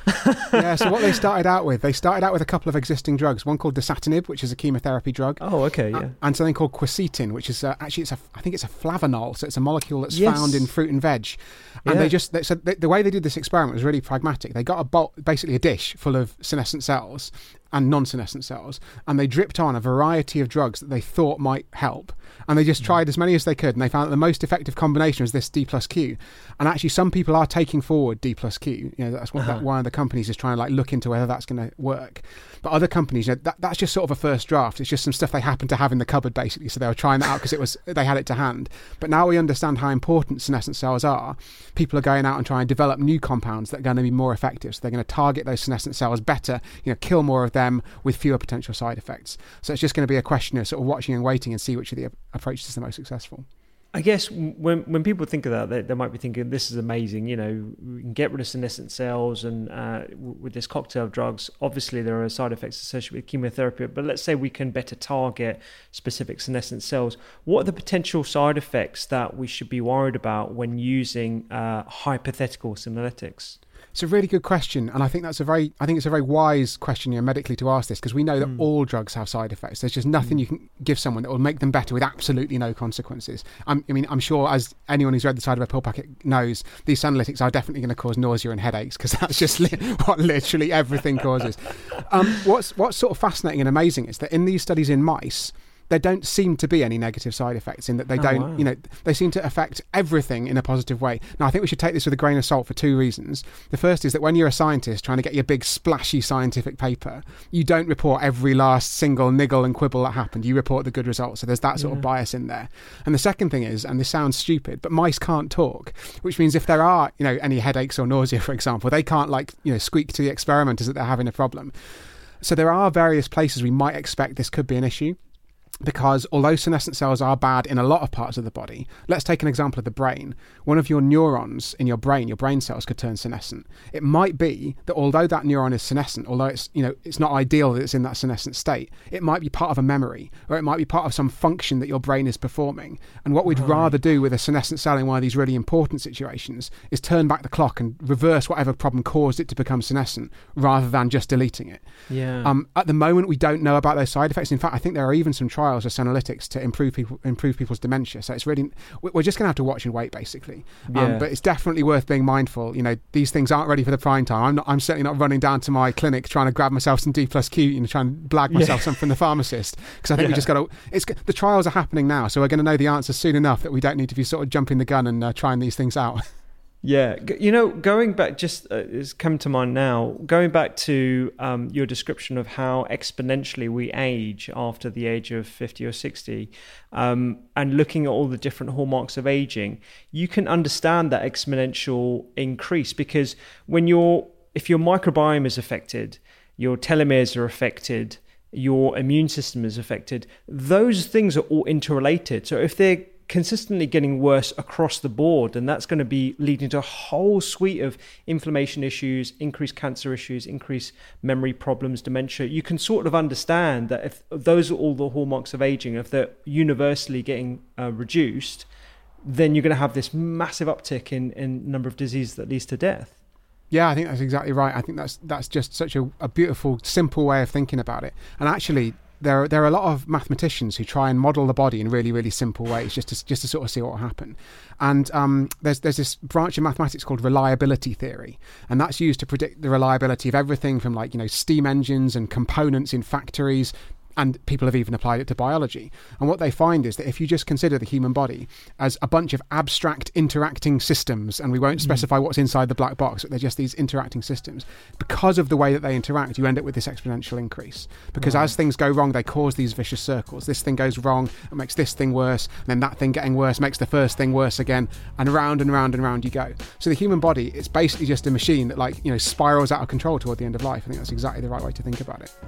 Speaker 5: So what they started out with a couple of existing drugs, one called dasatinib, which is a chemotherapy drug.
Speaker 4: Oh, okay, yeah.
Speaker 5: And something called quercetin, which is I think it's a flavanol, so it's a molecule that's found in fruit and veg. And the way they did this experiment was really pragmatic. They got basically a dish full of senescent cells and non-senescent cells, and they dripped on a variety of drugs that they thought might help, and they just tried as many as they could, and they found that the most effective combination was this D plus Q. And actually some people are taking forward D plus Q. That's what one of the companies is trying to look into whether that's going to work. But other companies, that's just sort of a first draft. It's just some stuff they happen to have in the cupboard, basically, so they were trying that out because they had it to hand. But now we understand how important senescent cells are. People are going out and trying to develop new compounds that are going to be more effective, so they're going to target those senescent cells better, kill more of them with fewer potential side effects. So it's just going to be a question of sort of watching and waiting and see which of the approaches is the most successful.
Speaker 4: I guess when people think of that, they might be thinking, this is amazing, we can get rid of senescent cells, and with this cocktail of drugs, obviously there are side effects associated with chemotherapy, but let's say we can better target specific senescent cells. What are the potential side effects that we should be worried about when using hypothetical senolytics?
Speaker 5: It's a really good question, and I think it's a very wise question medically to ask this, because we know that all drugs have side effects. There's just nothing you can give someone that will make them better with absolutely no consequences. I'm sure, as anyone who's read the side of a pill packet knows, these senolytics are definitely going to cause nausea and headaches, because that's just what literally everything causes. What's sort of fascinating and amazing is that in these studies in mice, there don't seem to be any negative side effects, in that they they seem to affect everything in a positive way. Now, I think we should take this with a grain of salt for two reasons. The first is that when you're a scientist trying to get your big splashy scientific paper, you don't report every last single niggle and quibble that happened. You report the good results. So there's that sort of bias in there. And the second thing is, and this sounds stupid, but mice can't talk, which means if there are, any headaches or nausea, for example, they can't squeak to the experimenters that they're having a problem. So there are various places we might expect this could be an issue. Because although senescent cells are bad in a lot of parts of the body, let's take an example of the brain. One of your neurons in your brain cells could turn senescent. It might be that although that neuron is senescent, although it's not ideal that it's in that senescent state, it might be part of a memory, or it might be part of some function that your brain is performing. And what we'd rather do with a senescent cell in one of these really important situations is turn back the clock and reverse whatever problem caused it to become senescent, rather than just deleting it. At the moment, we don't know about those side effects. In fact, I think there are even some trials of senolytics to improve people's dementia. So it's really, we're just going to have to watch and wait, basically. But it's definitely worth being mindful. These things aren't ready for the prime time. I'm certainly not running down to my clinic trying to grab myself some D plus Q, trying to blag myself some from the pharmacist, because I think we just got to. The trials are happening now, so we're going to know the answers soon enough that we don't need to be sort of jumping the gun and trying these things out.
Speaker 4: Yeah, going back, it's come to mind now, going back to your description of how exponentially we age after the age of 50 or 60, and looking at all the different hallmarks of aging, you can understand that exponential increase, because if your microbiome is affected, your telomeres are affected, your immune system is affected. Those things are all interrelated. So if they're consistently getting worse across the board, and that's going to be leading to a whole suite of inflammation issues, increased cancer issues, increased memory problems, dementia. You can sort of understand that if those are all the hallmarks of aging, if they're universally getting reduced, then you're going to have this massive uptick in number of diseases that leads to death.
Speaker 5: Yeah, I think that's exactly right. I think that's just such a beautiful, simple way of thinking about it. And actually, there are a lot of mathematicians who try and model the body in really, really simple ways just to sort of see what will happen. And there's this branch of mathematics called reliability theory, and that's used to predict the reliability of everything from steam engines and components in factories. And people have even applied it to biology. And what they find is that if you just consider the human body as a bunch of abstract interacting systems, and we won't specify what's inside the black box, but they're just these interacting systems, because of the way that they interact, you end up with this exponential increase. Because as things go wrong, they cause these vicious circles. This thing goes wrong, it makes this thing worse, and then that thing getting worse makes the first thing worse again, and round and round and round you go. So the human body, it's basically just a machine that spirals out of control toward the end of life. I think that's exactly the right way to think about it.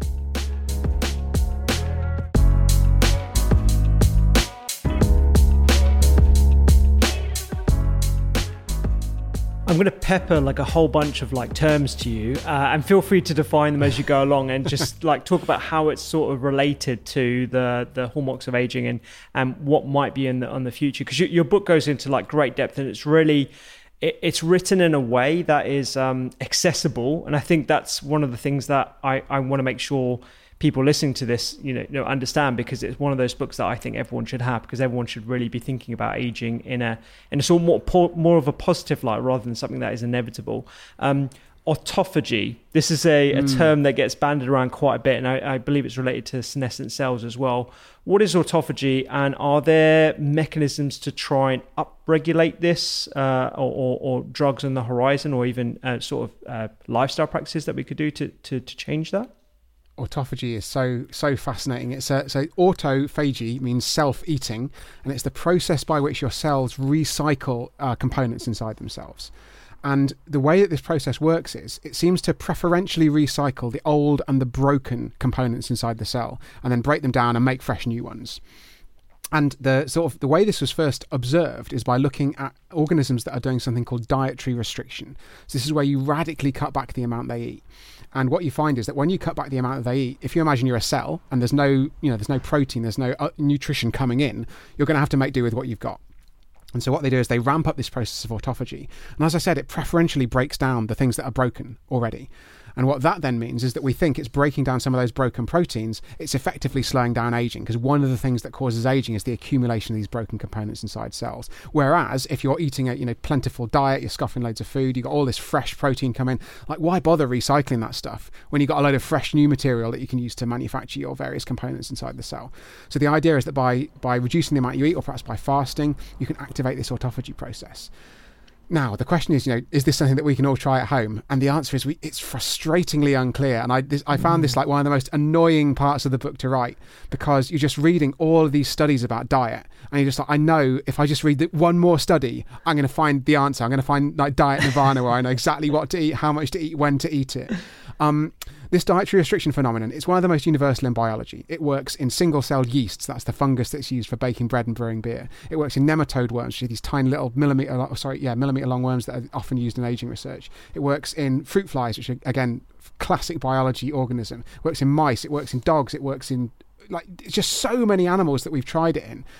Speaker 4: I'm going to pepper a whole bunch of terms to you, and feel free to define them as you go along, and just talk about how it's sort of related to the hallmarks of aging and what might be on the future. Because your book goes into great depth, and it's really it's written in a way that is accessible, and I think that's one of the things that I want to make sure people listening to this, understand, because it's one of those books that I think everyone should have, because everyone should really be thinking about aging in a sort of more of a positive light rather than something that is inevitable. Autophagy. This is a term that gets bandied around quite a bit, and I believe it's related to senescent cells as well. What is autophagy, and are there mechanisms to try and upregulate this, or drugs on the horizon, or even lifestyle practices that we could do to change that?
Speaker 5: Autophagy is so fascinating. So autophagy means self-eating, and it's the process by which your cells recycle components inside themselves. And the way that this process works is it seems to preferentially recycle the old and the broken components inside the cell, and then break them down and make fresh new ones. And the way this was first observed is by looking at organisms that are doing something called dietary restriction. So this is where you radically cut back the amount they eat. And what you find is that when you cut back the amount that they eat, if you imagine you're a cell and there's no protein, there's no nutrition coming in, you're going to have to make do with what you've got. And so what they do is they ramp up this process of autophagy. And as I said, it preferentially breaks down the things that are broken already. And what that then means is that we think it's breaking down some of those broken proteins. It's effectively slowing down aging, because one of the things that causes aging is the accumulation of these broken components inside cells. Whereas if you're eating a plentiful diet, you're scoffing loads of food, you've got all this fresh protein come in, why bother recycling that stuff when you've got a load of fresh new material that you can use to manufacture your various components inside the cell? So the idea is that by reducing the amount you eat, or perhaps by fasting, you can activate this autophagy process. Now, the question is this something that we can all try at home? And the answer is it's frustratingly unclear. And I found this one of the most annoying parts of the book to write, because you're just reading all of these studies about diet. And you're just I know if I just read one more study, I'm going to find the answer. I'm going to find diet nirvana, where I know exactly what to eat, how much to eat, when to eat it. This dietary restriction phenomenon, it's one of the most universal in biology. It works in single-celled yeasts. That's the fungus that's used for baking bread and brewing beer. It works in nematode worms, which are these tiny little millimeter-long worms that are often used in aging research. It works in fruit flies, which are, again, classic biology organism. It works in mice. It works in dogs. It works in, it's just so many animals that we've tried it in.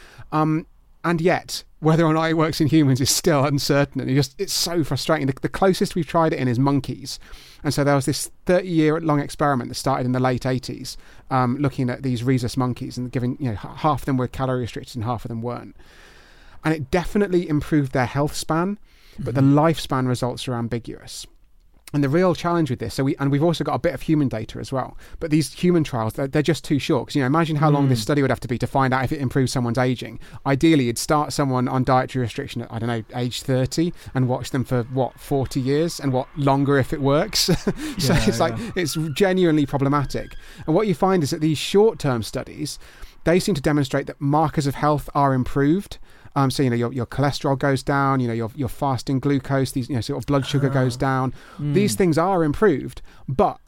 Speaker 5: And yet, whether or not it works in humans is still uncertain. And it's so frustrating. The closest we've tried it in is monkeys. And so there was this 30-year-long experiment that started in the late 80s, looking at these rhesus monkeys and giving, half of them were calorie restricted and half of them weren't. And it definitely improved their health span, but the lifespan results are ambiguous. And the real challenge with this, we've also got a bit of human data as well, but these human trials, they're just too short. Because imagine how long this study would have to be to find out if it improves someone's aging. Ideally, you'd start someone on dietary restriction at, age 30, and watch them for 40 years, and longer if it works. So it's genuinely problematic. And what you find is that these short-term studies, they seem to demonstrate that markers of health are improved. So your cholesterol goes down, your fasting glucose, these sort of blood sugar goes down. These things are improved, but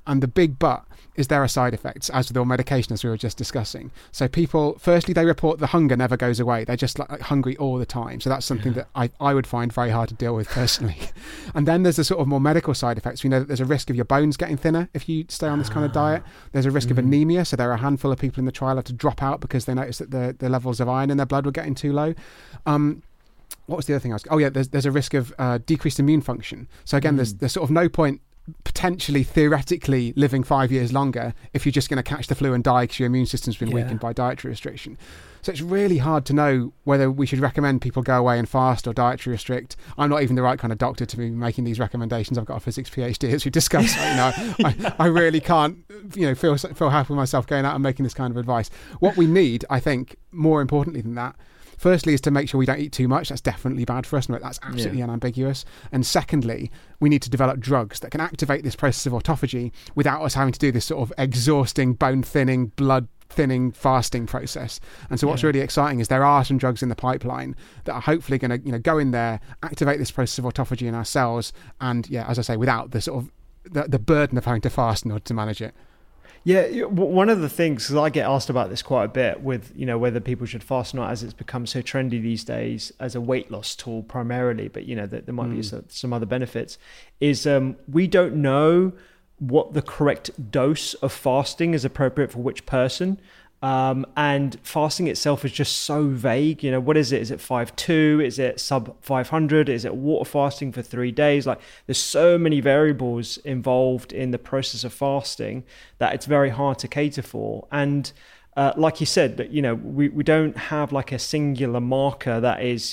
Speaker 5: And the big but is there are side effects, as with all medication, as we were just discussing. So people, firstly, they report the hunger never goes away. They're just like hungry all the time. So that's something that I would find very hard to deal with personally. And then there's the sort of more medical side effects. We know that there's a risk of your bones getting thinner if you stay on this kind of diet. There's a risk of anemia. So there are a handful of people in the trial had to drop out because they noticed that the levels of iron in their blood were getting too low. What was the other thing I was... Oh, yeah, there's a risk of decreased immune function. So again, there's sort of no point potentially, theoretically, living 5 years longer if you're just going to catch the flu and die because your immune system's been weakened by dietary restriction. So it's really hard to know whether we should recommend people go away and fast or dietary restrict. I'm not even the right kind of doctor to be making these recommendations. I've got a physics PhD, as we discussed. I really can't, feel happy with myself going out and making this kind of advice. What we need, I think, more importantly than that, firstly, is to make sure we don't eat too much. That's definitely bad for us. No, that's absolutely unambiguous. And secondly, we need to develop drugs that can activate this process of autophagy without us having to do this sort of exhausting, bone-thinning, blood-thinning fasting process. And so what's really exciting is there are some drugs in the pipeline that are hopefully going to go in there, activate this process of autophagy in our cells, and, as I say, without the sort of the burden of having to fast in order to manage it.
Speaker 4: Yeah, one of the things, because I get asked about this quite a bit with, whether people should fast or not, as it's become so trendy these days as a weight loss tool primarily, but, there might be some other benefits, is we don't know what the correct dose of fasting is appropriate for which person. And fasting itself is just so vague. What is it? Is it 5-2? Is it sub 500? Is it water fasting for 3 days? Like, there's so many variables involved in the process of fasting that it's very hard to cater for. And like you said, that we don't have like a singular marker that is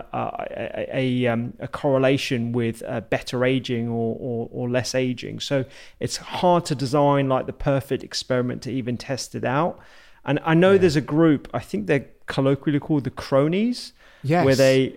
Speaker 4: a correlation with better aging or less aging. So it's hard to design like the perfect experiment to even test it out. And I know there's a group, I think they're colloquially called the cronies, where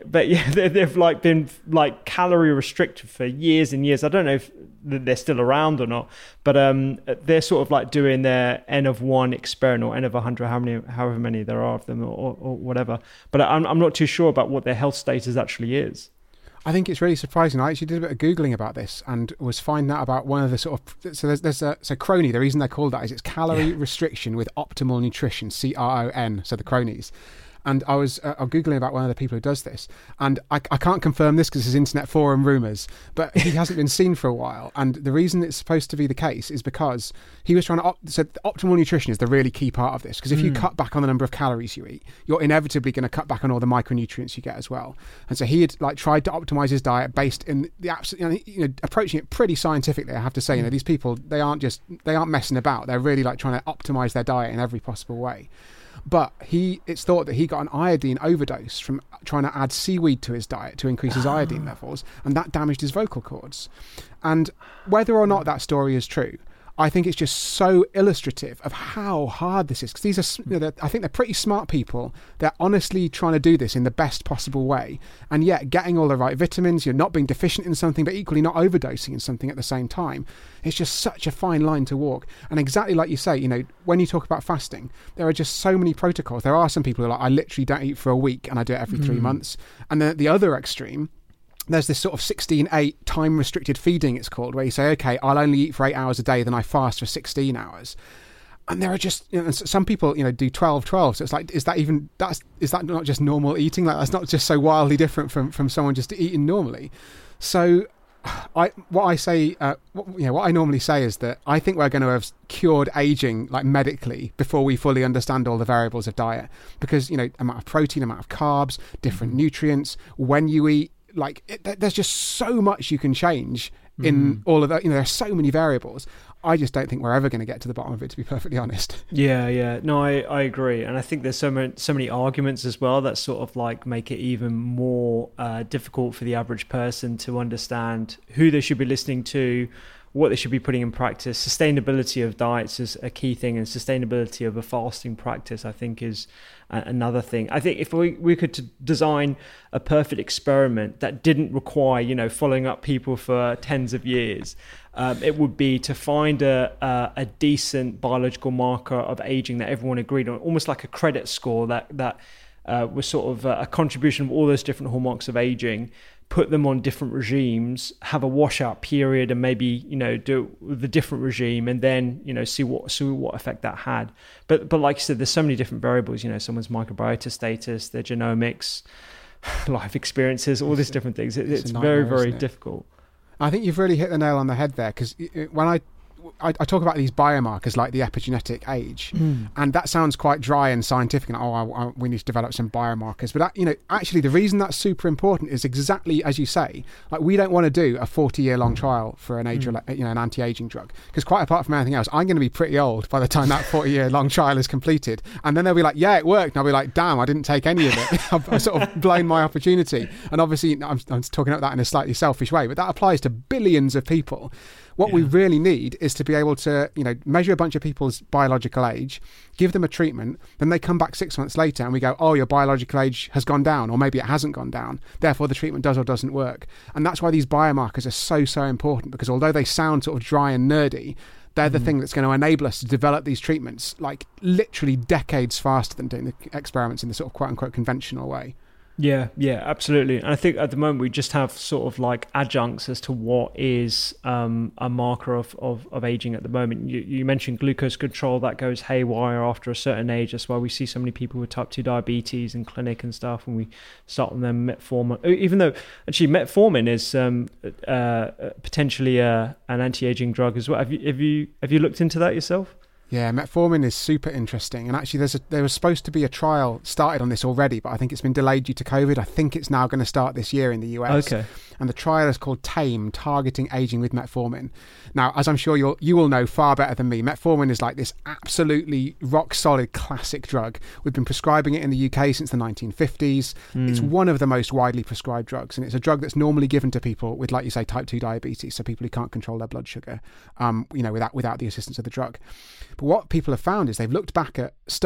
Speaker 4: they've like been like calorie restricted for years and years. I don't know if they're still around or not, but they're sort of like doing their N of 1 experiment or N of 100, however many there are of them or whatever. But I'm not too sure about what their health status actually is.
Speaker 5: I think it's really surprising. I actually did a bit of Googling about this and was finding out about one of the sort of... So there's crony, the reason they're called that is it's calorie restriction with optimal nutrition, CRON, so the cronies. And I was Googling about one of the people who does this. And I can't confirm this because this is internet forum rumours, but he hasn't been seen for a while. And the reason it's supposed to be the case is because he was trying to... So optimal nutrition is the really key part of this. Because if you cut back on the number of calories you eat, you're inevitably going to cut back on all the micronutrients you get as well. And so he had tried to optimise his diet based in the absolute... approaching it pretty scientifically, I have to say. These people, they aren't messing about. They're really trying to optimise their diet in every possible way. But it's thought that he got an iodine overdose from trying to add seaweed to his diet to increase his iodine levels, and that damaged his vocal cords. And whether or not that story is true, I think it's just so illustrative of how hard this is. Because these are, I think they're pretty smart people. They're honestly trying to do this in the best possible way, and yet getting all the right vitamins. You're not being deficient in something, but equally not overdosing in something at the same time. It's just such a fine line to walk. And exactly like you say, when you talk about fasting, there are just so many protocols. There are some people who are like, I literally don't eat for a week, and I do it every 3 months. And then at the other extreme, there's this sort of 16-8 time-restricted feeding, it's called, where you say, okay, I'll only eat for 8 hours a day, then I fast for 16 hours. And there are just, some people, do 12-12. So it's like, is that not just normal eating? Like, that's not just so wildly different from someone just eating normally. So what I normally say is that I think we're going to have cured aging like medically before we fully understand all the variables of diet, because amount of protein, amount of carbs, different nutrients, when you eat, there's just so much you can change in all of that. There's so many variables. I just don't think we're ever going to get to the bottom of it, to be perfectly honest.
Speaker 4: Yeah. No, I agree. And I think there's so many arguments as well that sort of like make it even more difficult for the average person to understand who they should be listening to, what they should be putting in practice. Sustainability of diets is a key thing, and sustainability of a fasting practice, I think, is another thing. I think if we could design a perfect experiment that didn't require, following up people for tens of years, it would be to find a decent biological marker of aging that everyone agreed on, almost like a credit score that was sort of a contribution of all those different hallmarks of aging, put them on different regimes, have a washout period, and maybe, do it with a different regime, and then, see what effect that had. But like you said, there's so many different variables, someone's microbiota status, their genomics, life experiences, all these different things. It's very, very difficult.
Speaker 5: I think you've really hit the nail on the head there, because when I talk about these biomarkers like the epigenetic age, and that sounds quite dry and scientific, and we need to develop some biomarkers. But actually, the reason that's super important is exactly as you say. Like, we don't want to do a 40-year-long trial for an an anti-aging drug, because quite apart from anything else, I'm going to be pretty old by the time that 40-year-long trial is completed, and then they'll be like, "Yeah, it worked," and I'll be like, "Damn, I didn't take any of it. I've sort of blown my opportunity." And obviously, I'm talking about that in a slightly selfish way, but that applies to billions of people. What we really need is to be able to, measure a bunch of people's biological age, give them a treatment, then they come back 6 months later and we go, "Oh, your biological age has gone down," or maybe it hasn't gone down. Therefore, the treatment does or doesn't work. And that's why these biomarkers are so important, because although they sound sort of dry and nerdy, they're the thing that's going to enable us to develop these treatments like literally decades faster than doing the experiments in the sort of quote unquote conventional way.
Speaker 4: Yeah, absolutely. And I think at the moment we just have sort of like adjuncts as to what is a marker of aging at the moment. You mentioned glucose control, that goes haywire after a certain age. That's why we see so many people with type 2 diabetes in clinic and stuff, and we start on them metformin. Even though actually metformin is potentially an anti-aging drug as well. Have you looked into that yourself?
Speaker 5: Yeah, metformin is super interesting, and actually there was supposed to be a trial started on this already, but I think it's been delayed due to COVID. I think it's now going to start this year in the US.
Speaker 4: Okay.
Speaker 5: And the trial is called TAME, Targeting Aging with Metformin. Now, as I'm sure you will know far better than me, metformin is like this absolutely rock solid classic drug. We've been prescribing it in the UK since the 1950s. It's one of the most widely prescribed drugs, and it's a drug that's normally given to people with, like you say, type 2 diabetes, so people who can't control their blood sugar, without the assistance of the drug. But what people have found is they've looked back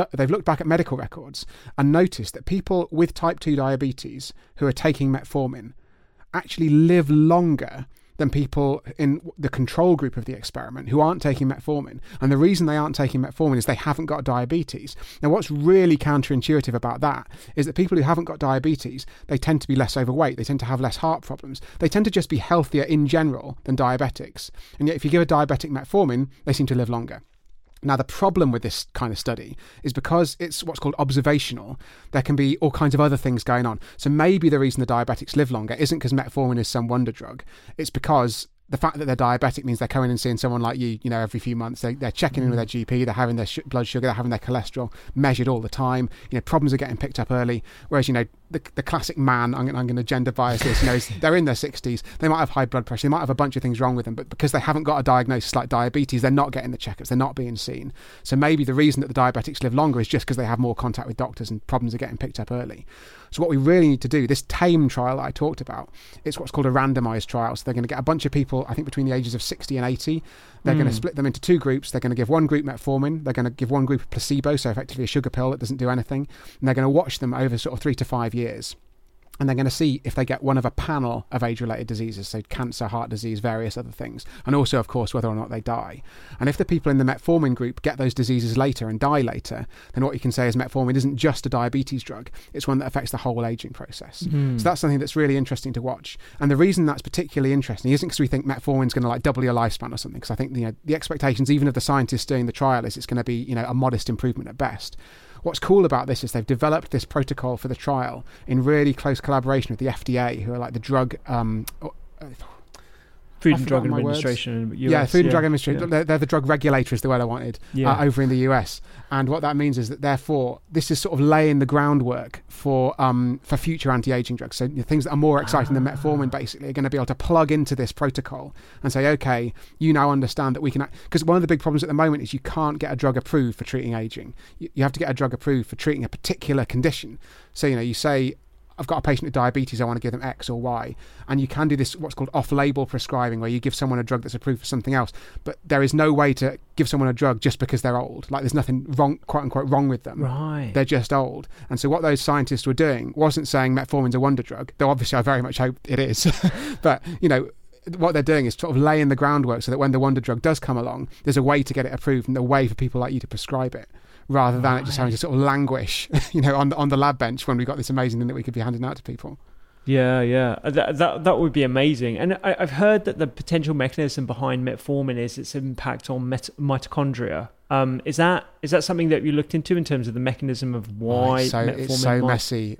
Speaker 5: at medical records and noticed that people with type 2 diabetes who are taking metformin actually live longer than people in the control group of the experiment who aren't taking metformin. And the reason they aren't taking metformin is they haven't got diabetes. Now, what's really counterintuitive about that is that people who haven't got diabetes, they tend to be less overweight, they tend to have less heart problems, they tend to just be healthier in general than diabetics. And yet if you give a diabetic metformin, they seem to live longer. Now, the problem with this kind of study is because it's what's called observational, there can be all kinds of other things going on. So maybe the reason the diabetics live longer isn't because metformin is some wonder drug. It's because the fact that they're diabetic means they're coming and seeing someone like you, every few months. They're checking in with their GP, they're having their blood sugar, they're having their cholesterol measured all the time. Problems are getting picked up early. Whereas, the classic man, I'm going to gender bias this, they're in their 60s, they might have high blood pressure, they might have a bunch of things wrong with them, but because they haven't got a diagnosis like diabetes, they're not getting the checkups, they're not being seen. So maybe the reason that the diabetics live longer is just because they have more contact with doctors and problems are getting picked up early. So what we really need to do, this TAME trial that I talked about, it's what's called a randomized trial. So they're going to get a bunch of people, I think between the ages of 60 and 80. They're going to split them into two groups. They're going to give one group metformin. They're going to give one group a placebo, so effectively a sugar pill that doesn't do anything. And they're going to watch them over sort of 3 to 5 years. And they're going to see if they get one of a panel of age-related diseases, so cancer, heart disease, various other things, and also, of course, whether or not they die. And if the people in the metformin group get those diseases later and die later, then what you can say is metformin isn't just a diabetes drug, it's one that affects the whole aging process. So that's something that's really interesting to watch. And the reason that's particularly interesting isn't because we think metformin's going to double your lifespan or something, because I think the expectations, even of the scientists doing the trial, is it's going to be a modest improvement at best. What's cool about this is they've developed this protocol for the trial in really close collaboration with the FDA, who are like the drug...
Speaker 4: Food and Drug Administration in the US.
Speaker 5: Yeah, Food and Drug Administration. Yeah. They're the drug regulator is the word I wanted over in the US. And what that means is that therefore this is sort of laying the groundwork for future anti-aging drugs. So things that are more exciting than metformin basically are going to be able to plug into this protocol and say, okay, you now understand that we can... Because one of the big problems at the moment is you can't get a drug approved for treating aging. You have to get a drug approved for treating a particular condition. So, you say... I've got a patient with diabetes, I want to give them X or Y. And you can do this, what's called off-label prescribing, where you give someone a drug that's approved for something else. But there is no way to give someone a drug just because they're old. Like, there's nothing wrong, quote unquote, wrong with them.
Speaker 4: Right.
Speaker 5: They're just old. And so what those scientists were doing wasn't saying metformin's a wonder drug, though obviously I very much hope it is. But, what they're doing is sort of laying the groundwork so that when the wonder drug does come along, there's a way to get it approved and a way for people like you to prescribe it, rather than it just having to sort of languish, on the lab bench when we've got this amazing thing that we could be handing out to people.
Speaker 4: Yeah. That would be amazing. And I've heard that the potential mechanism behind metformin is its impact on mitochondria. Is that something that you looked into in terms of the mechanism of why metformin?
Speaker 5: It's so messy.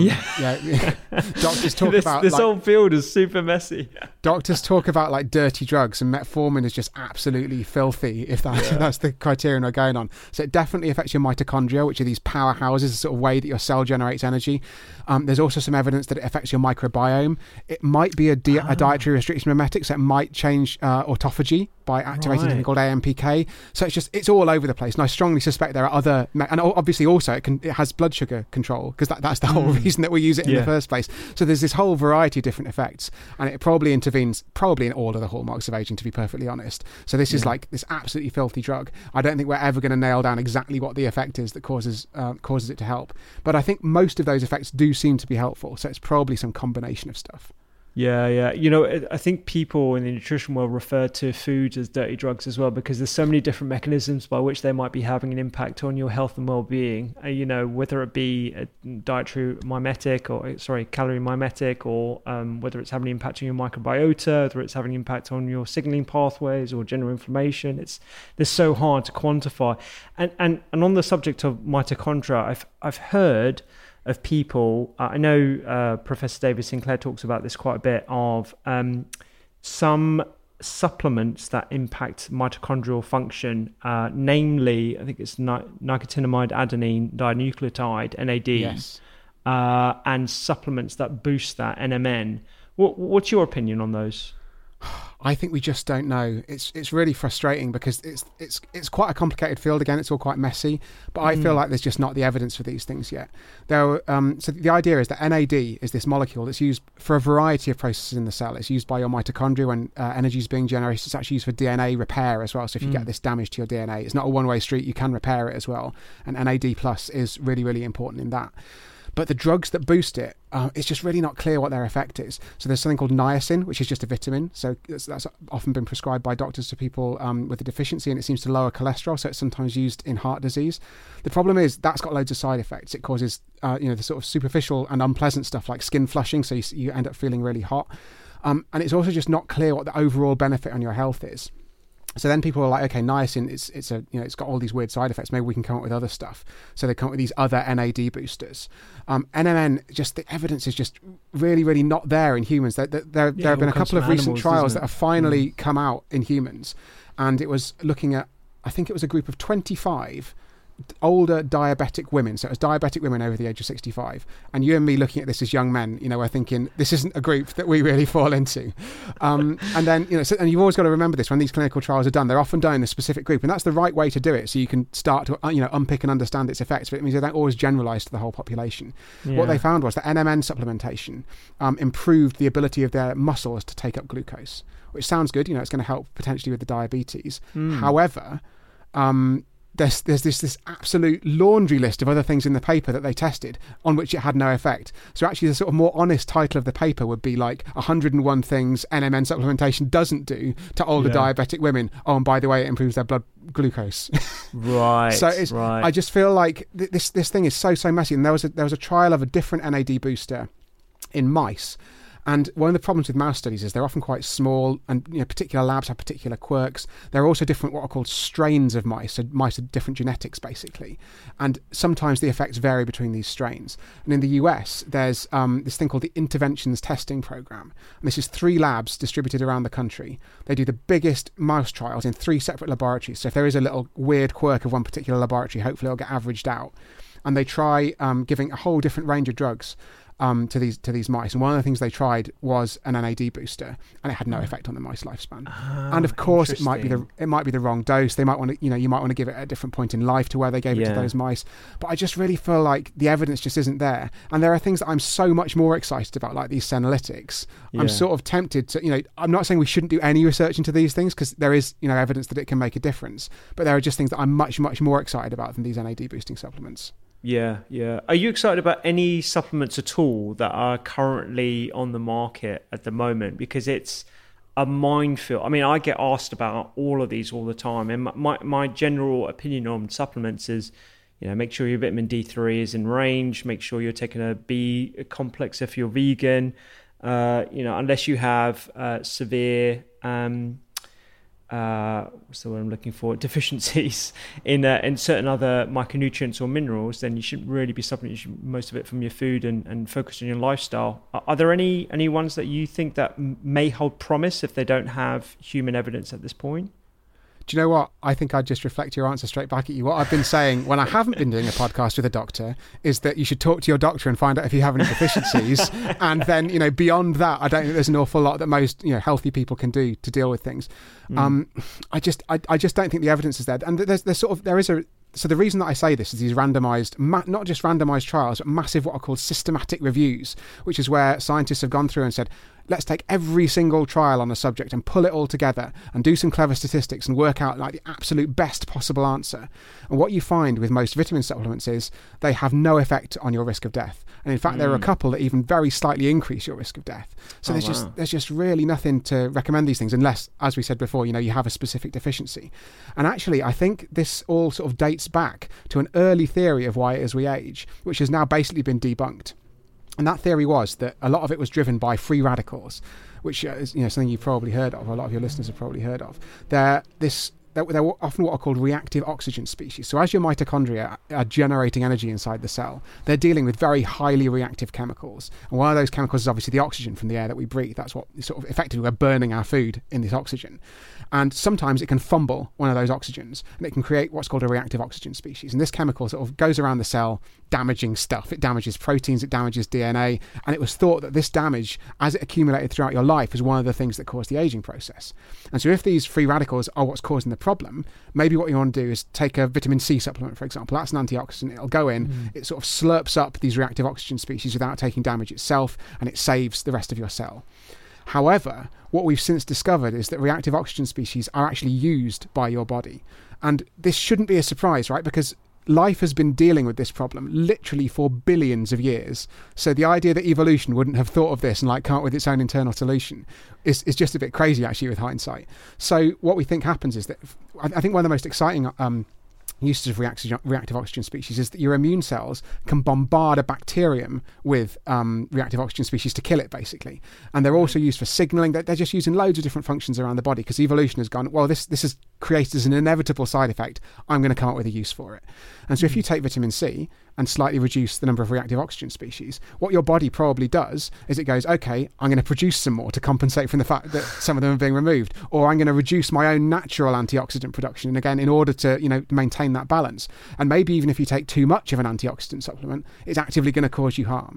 Speaker 5: Doctors talk about
Speaker 4: this whole field is super messy.
Speaker 5: Doctors talk about like dirty drugs, and metformin is just absolutely filthy. If that's the criterion we're going on, so it definitely affects your mitochondria, which are these powerhouses, the sort of way that your cell generates energy. There's also some evidence that it affects your microbiome. It might be a dietary restriction mimetic, so it might change autophagy by activating something called AMPK. So it's all over the place, and I strongly suspect there are other and obviously also it has blood sugar control, because that's the whole reason that we use it in the first place. So there's this whole variety of different effects, and it probably intervenes in all of the hallmarks of aging, to be perfectly honest. So this is like this absolutely filthy drug. I don't think we're ever going to nail down exactly what the effect is that causes it to help, but I think most of those effects do seem to be helpful, so it's probably some combination of stuff.
Speaker 4: Yeah. I think people in the nutrition world refer to foods as dirty drugs as well, because there's so many different mechanisms by which they might be having an impact on your health and well-being. Whether it be a dietary mimetic calorie mimetic, or whether it's having an impact on your microbiota, whether it's having an impact on your signaling pathways or general inflammation. They're so hard to quantify. And on the subject of mitochondria, I've heard of people, I know Professor David Sinclair talks about this quite a bit, of some supplements that impact mitochondrial function, namely, I think it's nicotinamide adenine dinucleotide, NAD, and supplements that boost that, NMN. What's your opinion on those?
Speaker 5: I think we just don't know. It's really frustrating, because it's quite a complicated field. Again, it's all quite messy, but I feel like there's just not the evidence for these things yet. So the idea is that NAD is this molecule that's used for a variety of processes in the cell. It's used by your mitochondria when energy is being generated. It's actually used for DNA repair as well. So if you get this damage to your DNA, it's not a one-way street. You can repair it as well. And NAD plus is really, really important in that. But the drugs that boost it, it's just really not clear what their effect is. So there's something called niacin, which is just a vitamin. So that's often been prescribed by doctors to people with a deficiency, and it seems to lower cholesterol. So it's sometimes used in heart disease. The problem is that's got loads of side effects. It causes, the sort of superficial and unpleasant stuff like skin flushing. So you end up feeling really hot. And it's also just not clear what the overall benefit on your health is. So then people are like, okay, niacin, it's got all these weird side effects. Maybe we can come up with other stuff. So they come up with these other NAD boosters. NMN, just the evidence is just really, really not there in humans. There have been a couple of recent trials that have finally come out in humans, and it was looking at, I think it was a group of 25 older diabetic women. So it was diabetic women over the age of 65. And you and me looking at this as young men, we're thinking this isn't a group that we really fall into. And then, and you've always got to remember this when these clinical trials are done, they're often done in a specific group, and that's the right way to do it. So you can start to, unpick and understand its effects, but it means they don't always generalize to the whole population. Yeah. What they found was that NMN supplementation improved the ability of their muscles to take up glucose, which sounds good. It's going to help potentially with the diabetes. However, there's this absolute laundry list of other things in the paper that they tested on which it had no effect. So actually the sort of more honest title of the paper would be like 101 things NMN supplementation doesn't do to older diabetic women. Oh, and by the way, it improves their blood glucose.
Speaker 4: Right.
Speaker 5: So I just feel like this thing is so messy. And there was a trial of a different NAD booster in mice. And one of the problems with mouse studies is they're often quite small, and particular labs have particular quirks. There are also different what are called strains of mice, so mice are different genetics basically, and sometimes the effects vary between these strains. And in the US, there's this thing called the Interventions Testing Program, and this is 3 labs distributed around the country. They do the biggest mouse trials in 3 separate laboratories. So if there is a little weird quirk of one particular laboratory, hopefully it'll get averaged out. And they try giving a whole different range of drugs to these mice, and one of the things they tried was an NAD booster, and it had no effect on the mice lifespan. And of course, it might be the wrong dose. They might want to, you might want to give it at a different point in life to where they gave it to those mice. But I just really feel like the evidence just isn't there. And there are things that I'm so much more excited about, like these senolytics. I'm sort of tempted to, I'm not saying we shouldn't do any research into these things, because there is, evidence that it can make a difference. But there are just things that I'm much, much more excited about than these NAD boosting supplements.
Speaker 4: Yeah. Are you excited about any supplements at all that are currently on the market at the moment? Because it's a minefield. I mean, I get asked about all of these all the time, and my general opinion on supplements is, make sure your vitamin D3 is in range. Make sure you're taking a B complex if you're vegan. Unless you have severe what's the word I'm looking for? Deficiencies in certain other micronutrients or minerals, then you shouldn't really be supplementing most of it from your food and focus on your lifestyle. Are there any ones that you think that may hold promise if they don't have human evidence at this point?
Speaker 5: Do you know what? I think I'd just reflect your answer straight back at you. What I've been saying when I haven't been doing a podcast with a doctor is that you should talk to your doctor and find out if you have any deficiencies. And then, beyond that, I don't think there's an awful lot that most, healthy people can do to deal with things. I just don't think the evidence is there. And so the reason that I say this is these randomized, not just randomized trials, but massive what are called systematic reviews, which is where scientists have gone through and said, let's take every single trial on a subject and pull it all together and do some clever statistics and work out like the absolute best possible answer. And what you find with most vitamin supplements is they have no effect on your risk of death. And in fact, there are a couple that even very slightly increase your risk of death. So there's just really nothing to recommend these things unless, as we said before, you have a specific deficiency. And actually, I think this all sort of dates back to an early theory of why it is we age, which has now basically been debunked. And that theory was that a lot of it was driven by free radicals, which is something you've probably heard of, or a lot of your listeners have probably heard of. They're often what are called reactive oxygen species. So as your mitochondria are generating energy inside the cell, they're dealing with very highly reactive chemicals. And one of those chemicals is obviously the oxygen from the air that we breathe. That's what sort of effectively we're burning our food in this oxygen. And sometimes it can fumble one of those oxygens and it can create what's called a reactive oxygen species. And this chemical sort of goes around the cell damaging stuff. It damages proteins, it damages DNA. And it was thought that this damage, as it accumulated throughout your life, is one of the things that caused the aging process. And so if these free radicals are what's causing the problem, maybe what you want to do is take a vitamin C supplement, for example. That's an antioxidant. It'll go in, it sort of slurps up these reactive oxygen species without taking damage itself, and it saves the rest of your cell. However, what we've since discovered is that reactive oxygen species are actually used by your body. And this shouldn't be a surprise, right? Because life has been dealing with this problem literally for billions of years. So the idea that evolution wouldn't have thought of this and come up with its own internal solution is just a bit crazy, actually, with hindsight. So what we think happens is that I think one of the most exciting uses of reactive oxygen species is that your immune cells can bombard a bacterium with reactive oxygen species to kill it, basically. And they're also used for signaling. They're just using loads of different functions around the body because evolution has gone, well, this is created as an inevitable side effect. I'm going to come up with a use for it. And so if you take vitamin C and slightly reduce the number of reactive oxygen species, what your body probably does is it goes, okay, I'm going to produce some more to compensate from the fact that some of them are being removed, or I'm going to reduce my own natural antioxidant production, and again, in order to maintain that balance. And maybe even if you take too much of an antioxidant supplement, it's actively going to cause you harm.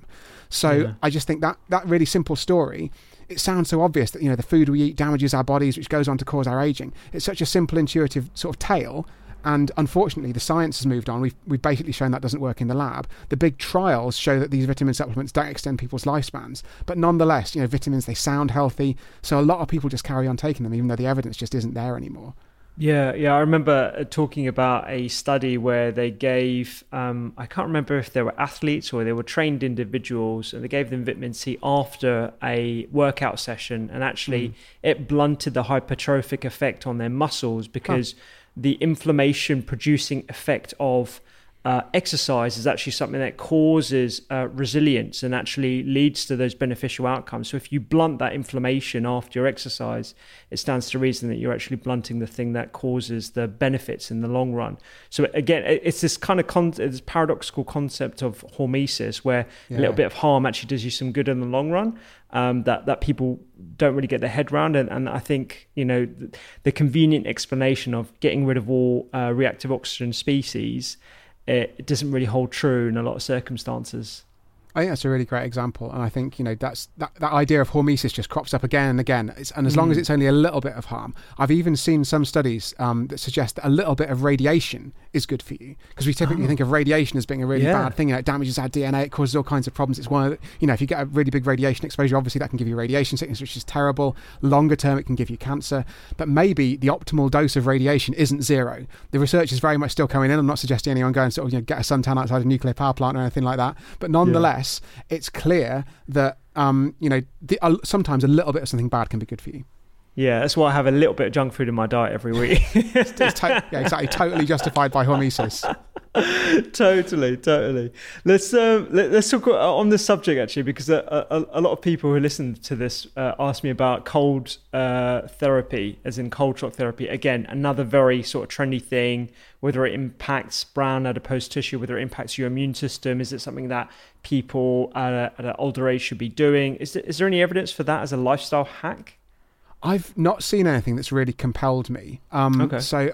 Speaker 5: So I just think that really simple story, it sounds so obvious that the food we eat damages our bodies, which goes on to cause our aging. It's such a simple, intuitive sort of tale. And unfortunately, the science has moved on. We've basically shown that doesn't work in the lab. The big trials show that these vitamin supplements don't extend people's lifespans. But nonetheless, vitamins, they sound healthy. So a lot of people just carry on taking them, even though the evidence just isn't there anymore.
Speaker 4: Yeah. I remember talking about a study where they gave, I can't remember if they were athletes or they were trained individuals, and they gave them vitamin C after a workout session. And actually, it blunted the hypertrophic effect on their muscles because the inflammation producing effect of exercise is actually something that causes resilience and actually leads to those beneficial outcomes. So if you blunt that inflammation after your exercise, it stands to reason that you're actually blunting the thing that causes the benefits in the long run. So again, it's this kind of this paradoxical concept of hormesis, where a little bit of harm actually does you some good in the long run. That people don't really get their head around, and I think the convenient explanation of getting rid of all reactive oxygen species, it doesn't really hold true in a lot of circumstances.
Speaker 5: I think that's a really great example, and I think that's that idea of hormesis just crops up again and again. And as long as it's only a little bit of harm, I've even seen some studies that suggest that a little bit of radiation is good for you, because we typically think of radiation as being a really bad thing. It damages our DNA, it causes all kinds of problems. It's one of the, if you get a really big radiation exposure, obviously that can give you radiation sickness, which is terrible. Longer term, it can give you cancer. But maybe the optimal dose of radiation isn't zero. The research is very much still coming in. I'm not suggesting anyone go and sort of get a suntan outside a nuclear power plant or anything like that. But nonetheless, it's clear that sometimes a little bit of something bad can be good for you.
Speaker 4: Yeah, that's why I have a little bit of junk food in my diet every week.
Speaker 5: Exactly, totally justified by hormesis.
Speaker 4: Totally. Let's talk on this subject actually, because a lot of people who listen to this ask me about cold therapy, as in cold shock therapy. Again, another very sort of trendy thing. Whether it impacts brown adipose tissue, whether it impacts your immune system, is it something that people at an older age should be doing? Is there any evidence for that as a lifestyle hack?
Speaker 5: I've not seen anything that's really compelled me.
Speaker 4: Okay.
Speaker 5: So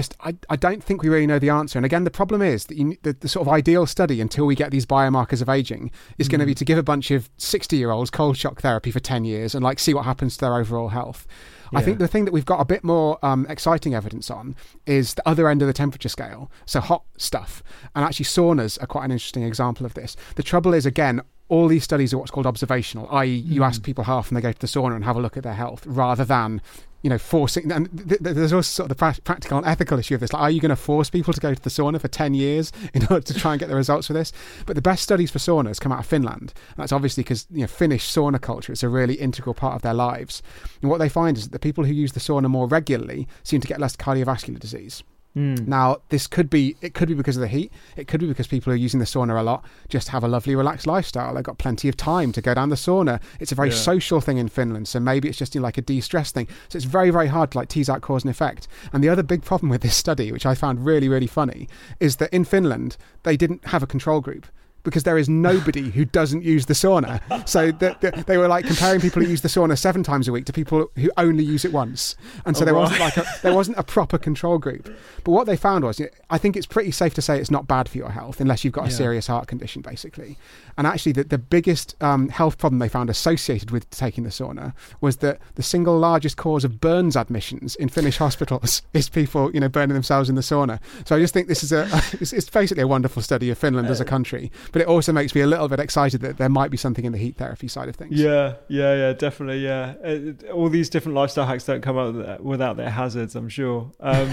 Speaker 5: I don't think we really know the answer. And again, the problem is that the sort of ideal study until we get these biomarkers of aging is going to be to give a bunch of 60-year-olds cold shock therapy for 10 years and like see what happens to their overall health. Yeah. I think the thing that we've got a bit more exciting evidence on is the other end of the temperature scale. So hot stuff. And actually saunas are quite an interesting example of this. The trouble is, again, all these studies are what's called observational, i.e. you ask people how often they go to the sauna and have a look at their health, rather than, forcing. And there's also sort of the practical and ethical issue of this. Like, are you going to force people to go to the sauna for 10 years in order to try and get the results for this? But the best studies for saunas come out of Finland. And that's obviously because Finnish sauna culture is a really integral part of their lives. And what they find is that the people who use the sauna more regularly seem to get less cardiovascular disease. Now, this could be because of the heat. It could be because people who are using the sauna a lot just have a lovely relaxed lifestyle. They've got plenty of time to go down the sauna. It's a very social thing in Finland, so maybe it's just like a de-stress thing. So it's very, very hard to like tease out cause and effect. And the other big problem with this study, which I found really, really funny, is that in Finland, they didn't have a control group, because there is nobody who doesn't use the sauna. So they were like comparing people who use the sauna 7 times a week to people who only use it once. And so there wasn't a proper control group. But what they found was, I think it's pretty safe to say it's not bad for your health unless you've got a serious heart condition, basically. And actually the biggest health problem they found associated with taking the sauna was that the single largest cause of burns admissions in Finnish hospitals is people, burning themselves in the sauna. So I just think this is it's basically a wonderful study of Finland as a country. But it also makes me a little bit excited that there might be something in the heat therapy side of things. Yeah,
Speaker 4: definitely, yeah. All these different lifestyle hacks don't come out without their hazards, I'm sure.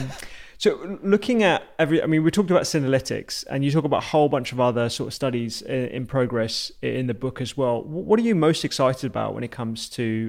Speaker 4: So looking at we talked about Senolytics, and you talk about a whole bunch of other sort of studies in progress in the book as well. What are you most excited about when it comes to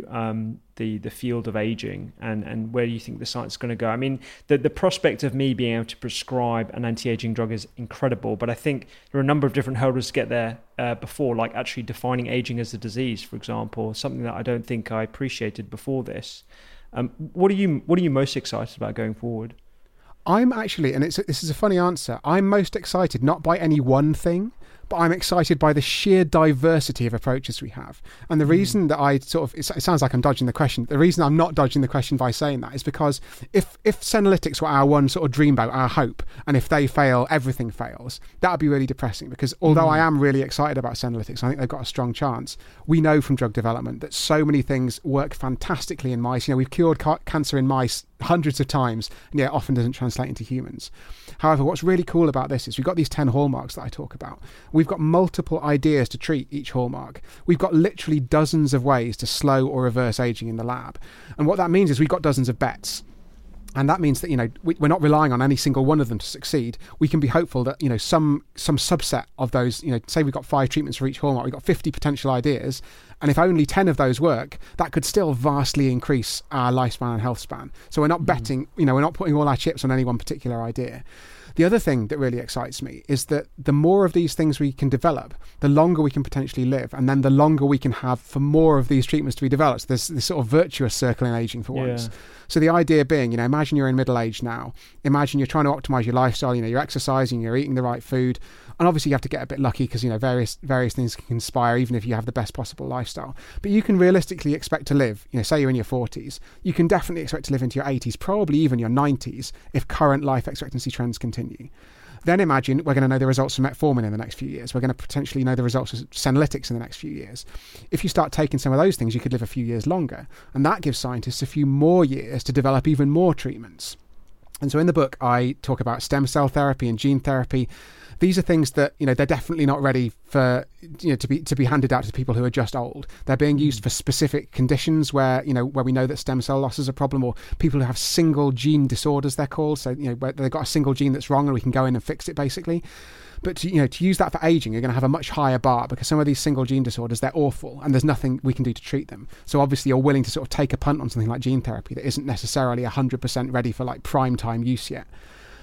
Speaker 4: the field of aging, and where do you think the science is going to go? I mean, the prospect of me being able to prescribe an anti-aging drug is incredible, but I think there are a number of different hurdles to get there before, like actually defining aging as a disease, for example, something that I don't think I appreciated before this. What are you most excited about going forward?
Speaker 5: I'm actually, and this is a funny answer, I'm most excited not by any one thing, but I'm excited by the sheer diversity of approaches we have. And the reason that it sounds like I'm dodging the question. The reason I'm not dodging the question by saying that is because if Senolytics were our one sort of dreamboat, our hope, and if they fail, everything fails, that would be really depressing, because although I am really excited about Senolytics, I think they've got a strong chance. We know from drug development that so many things work fantastically in mice. We've cured cancer in mice hundreds of times, and yet often doesn't translate into humans. However, what's really cool about this is we've got these 10 hallmarks that I talk about. We've got multiple ideas to treat each hallmark. We've got literally dozens of ways to slow or reverse aging in the lab. And what that means is we've got dozens of bets. And that means that, we're not relying on any single one of them to succeed. We can be hopeful that, some subset of those, say we've got 5 treatments for each hallmark, we've got 50 potential ideas. And if only 10 of those work, that could still vastly increase our lifespan and health span. So we're not betting, we're not putting all our chips on any one particular idea. The other thing that really excites me is that the more of these things we can develop, the longer we can potentially live, and then the longer we can have for more of these treatments to be developed. So there's this sort of virtuous circle in aging for once. So the idea being, imagine you're in middle age now. Imagine you're trying to optimize your lifestyle. You're exercising, you're eating the right food. And obviously you have to get a bit lucky because, various things can conspire even if you have the best possible lifestyle. But you can realistically expect to live, say you're in your 40s, you can definitely expect to live into your 80s, probably even your 90s, if current life expectancy trends continue. Then imagine we're going to know the results from metformin in the next few years. We're going to potentially know the results of Senolytics in the next few years. If you start taking some of those things, you could live a few years longer. And that gives scientists a few more years to develop even more treatments. And so in the book, I talk about stem cell therapy and gene therapy. These are things that, they're definitely not ready for, to be handed out to people who are just old. They're being used for specific conditions where we know that stem cell loss is a problem, or people who have single gene disorders, they're called. So, where they've got a single gene that's wrong and we can go in and fix it, basically. But to use that for aging, you're going to have a much higher bar, because some of these single gene disorders, they're awful and there's nothing we can do to treat them. So obviously you're willing to sort of take a punt on something like gene therapy that isn't necessarily 100% ready for like prime time use yet.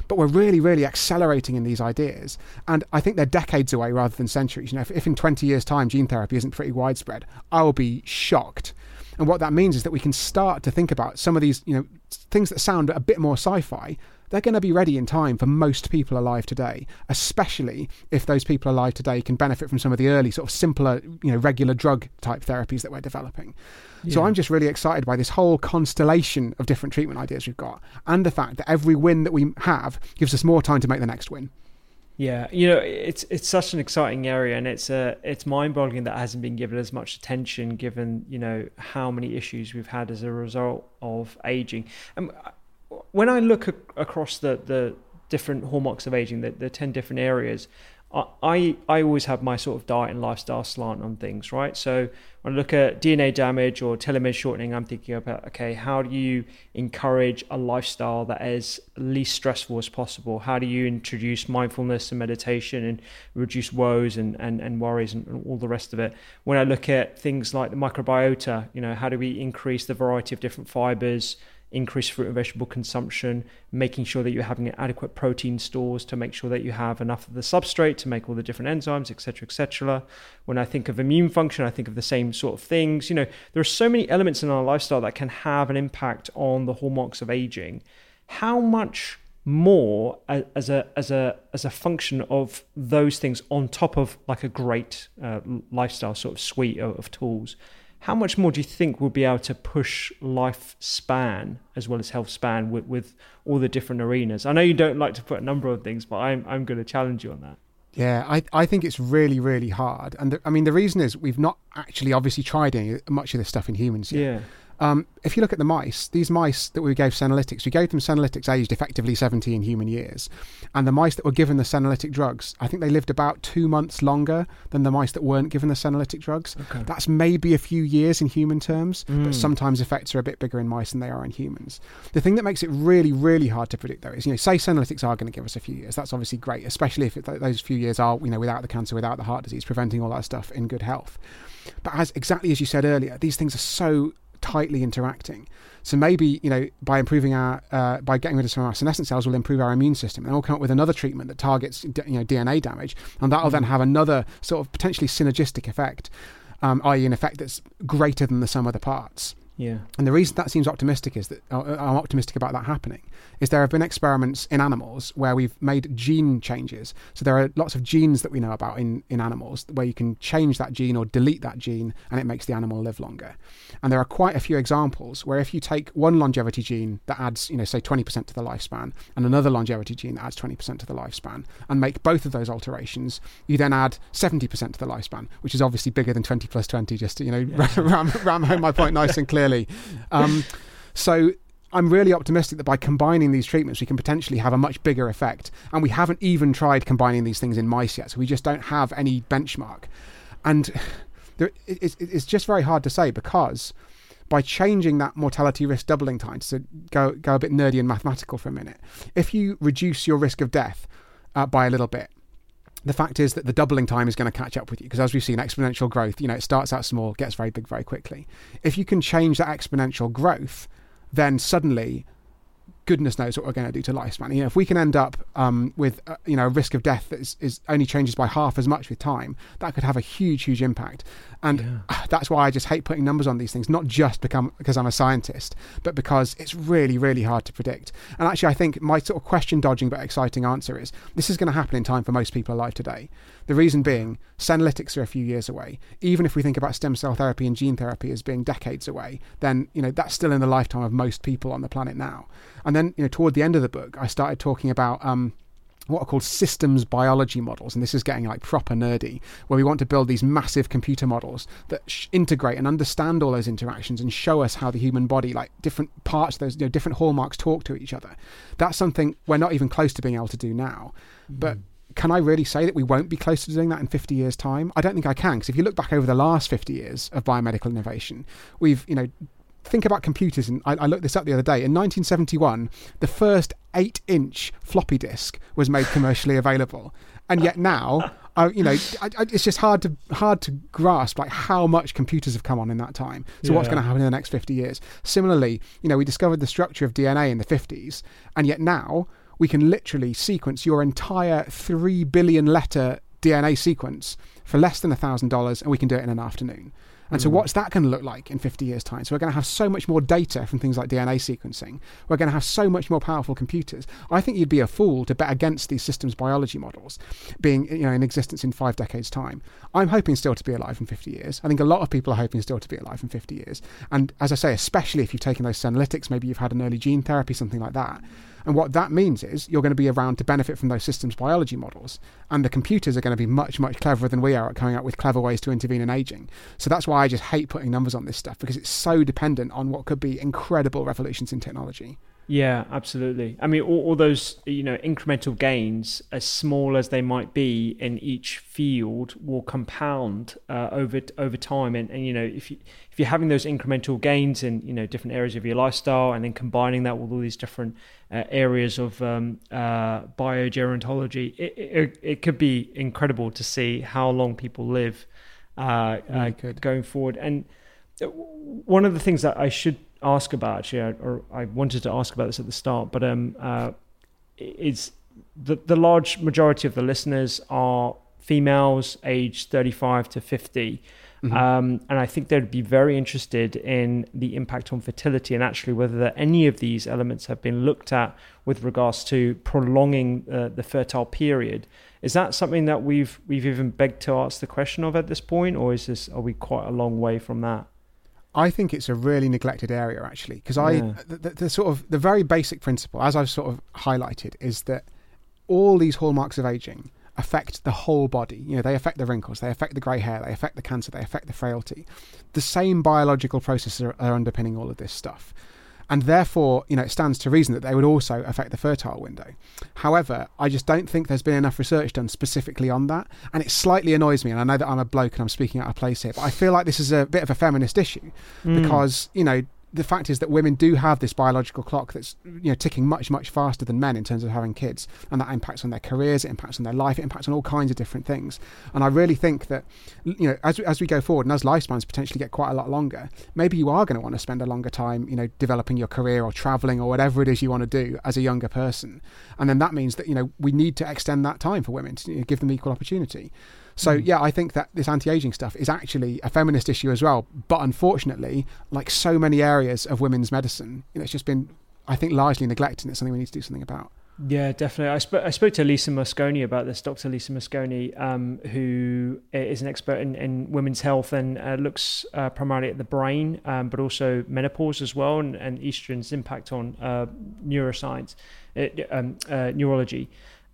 Speaker 5: But we're really, really accelerating in these ideas. And I think they're decades away rather than centuries. If in 20 years' time gene therapy isn't pretty widespread, I will be shocked. And what that means is that we can start to think about some of these, things that sound a bit more sci-fi. They're going to be ready in time for most people alive today, especially if those people alive today can benefit from some of the early sort of simpler, regular drug type therapies that we're developing. Yeah. So I'm just really excited by this whole constellation of different treatment ideas we've got, and the fact that every win that we have gives us more time to make the next win.
Speaker 4: Yeah, it's such an exciting area, and it's mind-boggling that hasn't been given as much attention, given how many issues we've had as a result of aging. And when I look across the different hallmarks of aging, the 10 different areas, I always have my sort of diet and lifestyle slant on things, right? So when I look at DNA damage or telomere shortening, I'm thinking about, okay, how do you encourage a lifestyle that is least stressful as possible? How do you introduce mindfulness and meditation and reduce woes and worries and all the rest of it? When I look at things like the microbiota, how do we increase the variety of different fibers, increase fruit and vegetable consumption, making sure that you're having adequate protein stores to make sure that you have enough of the substrate to make all the different enzymes, etc., etc. When I think of immune function, I think of the same sort of things. There are so many elements in our lifestyle that can have an impact on the hallmarks of aging. How much more as a function of those things on top of like a great lifestyle sort of suite of tools? How much more do you think we'll be able to push lifespan as well as health span with all the different arenas? I know you don't like to put a number on things, but I'm going to challenge you on that.
Speaker 5: Yeah, I think it's really, really hard. And the reason is we've not actually obviously tried much of this stuff in humans yet.
Speaker 4: Yeah.
Speaker 5: If you look at the mice, these mice that we gave senolytics, we gave them senolytics aged effectively 70 in human years. And the mice that were given the senolytic drugs, I think they lived about 2 months longer than the mice that weren't given the senolytic drugs. Okay. That's maybe a few years in human terms, but sometimes effects are a bit bigger in mice than they are in humans. The thing that makes it really, really hard to predict, though, is, say senolytics are going to give us a few years. That's obviously great, especially if those few years are, without the cancer, without the heart disease, preventing all that stuff in good health. But exactly as you said earlier, these things are so tightly interacting. So maybe, by improving by getting rid of some of our senescent cells, we'll improve our immune system. And we'll come up with another treatment that targets, DNA damage. And that'll then have another sort of potentially synergistic effect, i.e. an effect that's greater than the sum of the parts.
Speaker 4: Yeah.
Speaker 5: And the reason that seems optimistic is that I'm optimistic about that happening is there have been experiments in animals where we've made gene changes. So there are lots of genes that we know about in animals where you can change that gene or delete that gene and it makes the animal live longer. And there are quite a few examples where if you take one longevity gene that adds, say 20% to the lifespan and another longevity gene that adds 20% to the lifespan and make both of those alterations, you then add 70% to the lifespan, which is obviously bigger than 20 plus 20, just to, ram home my point nice and clearly. So I'm really optimistic that by combining these treatments, we can potentially have a much bigger effect. And we haven't even tried combining these things in mice yet, so we just don't have any benchmark. And it's just very hard to say, because by changing that mortality risk doubling time, to go a bit nerdy and mathematical for a minute, if you reduce your risk of death by a little bit, the fact is that the doubling time is going to catch up with you, because as we've seen, exponential growth, it starts out small, gets very big very quickly. If you can change that exponential growth, then suddenly goodness knows what we're going to do to lifespan. If we can end up with a risk of death that is only changes by half as much with time, that could have a huge impact. And that's why I just hate putting numbers on these things, not just because I'm a scientist, but because it's really, really hard to predict. And actually, I think my sort of question dodging but exciting answer is this is going to happen in time for most people alive today. The reason being, senolytics are a few years away. Even if we think about stem cell therapy and gene therapy as being decades away, then that's still in the lifetime of most people on the planet now. And then toward the end of the book, I started talking about what are called systems biology models, and this is getting like proper nerdy, where we want to build these massive computer models that integrate and understand all those interactions and show us how the human body, like different parts of those different hallmarks, talk to each other. That's something we're not even close to being able to do now. But can I really say that we won't be close to doing that in 50 years' time? I don't think I can, because if you look back over the last 50 years of biomedical innovation, we've, think about computers, and I looked this up the other day. In 1971, the first 8-inch floppy disk was made commercially available, and yet now, it's just hard to grasp like how much computers have come on in that time. So what's going to happen in the next 50 years? Similarly, we discovered the structure of DNA in the 50s, and yet now we can literally sequence your entire 3 billion letter DNA sequence for less than $1,000, and we can do it in an afternoon. And so what's that going to look like in 50 years' time? So we're going to have so much more data from things like DNA sequencing. We're going to have so much more powerful computers. I think you'd be a fool to bet against these systems biology models being, in existence in 5 decades' time. I'm hoping still to be alive in 50 years. I think a lot of people are hoping still to be alive in 50 years. And as I say, especially if you've taken those senolytics, maybe you've had an early gene therapy, something like that. And what that means is you're going to be around to benefit from those systems biology models. And the computers are going to be much, much cleverer than we are at coming up with clever ways to intervene in aging. So that's why I just hate putting numbers on this stuff, because it's so dependent on what could be incredible revolutions in technology.
Speaker 4: Yeah, absolutely. I mean, all those, incremental gains, as small as they might be in each field, will compound over time. And if you're having those incremental gains in different areas of your lifestyle, and then combining that with all these different areas of biogerontology, it could be incredible to see how long people live going forward. And one of the things that I should ask about, actually, or I wanted to ask about this at the start, but is the large majority of the listeners are females aged 35 to 50. And I think they'd be very interested in the impact on fertility, and actually whether any of these elements have been looked at with regards to prolonging the fertile period. Is that something that we've even begged to ask the question of at this point, or are we quite a long way from that?
Speaker 5: I think it's a really neglected area, actually, because the sort of the very basic principle, as I've sort of highlighted, is that all these hallmarks of aging affect the whole body. They affect the wrinkles, they affect the grey hair, they affect the cancer, they affect the frailty. The same biological processes are underpinning all of this stuff. And therefore, it stands to reason that they would also affect the fertile window. However, I just don't think there's been enough research done specifically on that. And it slightly annoys me, and I know that I'm a bloke and I'm speaking out of place here, but I feel like this is a bit of a feminist issue because, the fact is that women do have this biological clock that's ticking much, much faster than men in terms of having kids, and that impacts on their careers, it impacts on their life, it impacts on all kinds of different things. And I really think that as we go forward, and as lifespans potentially get quite a lot longer, maybe you are going to want to spend a longer time developing your career or traveling or whatever it is you want to do as a younger person. And then that means that we need to extend that time for women to give them equal opportunity. So, I think that this anti-aging stuff is actually a feminist issue as well. But unfortunately, like so many areas of women's medicine, it's just been, I think, largely neglected, and it's something we need to do something about.
Speaker 4: Yeah, definitely. I spoke to Lisa Mosconi about this, Dr. Lisa Mosconi, who is an expert in women's health and looks primarily at the brain, but also menopause as well, and estrogen's impact on neuroscience, neurology.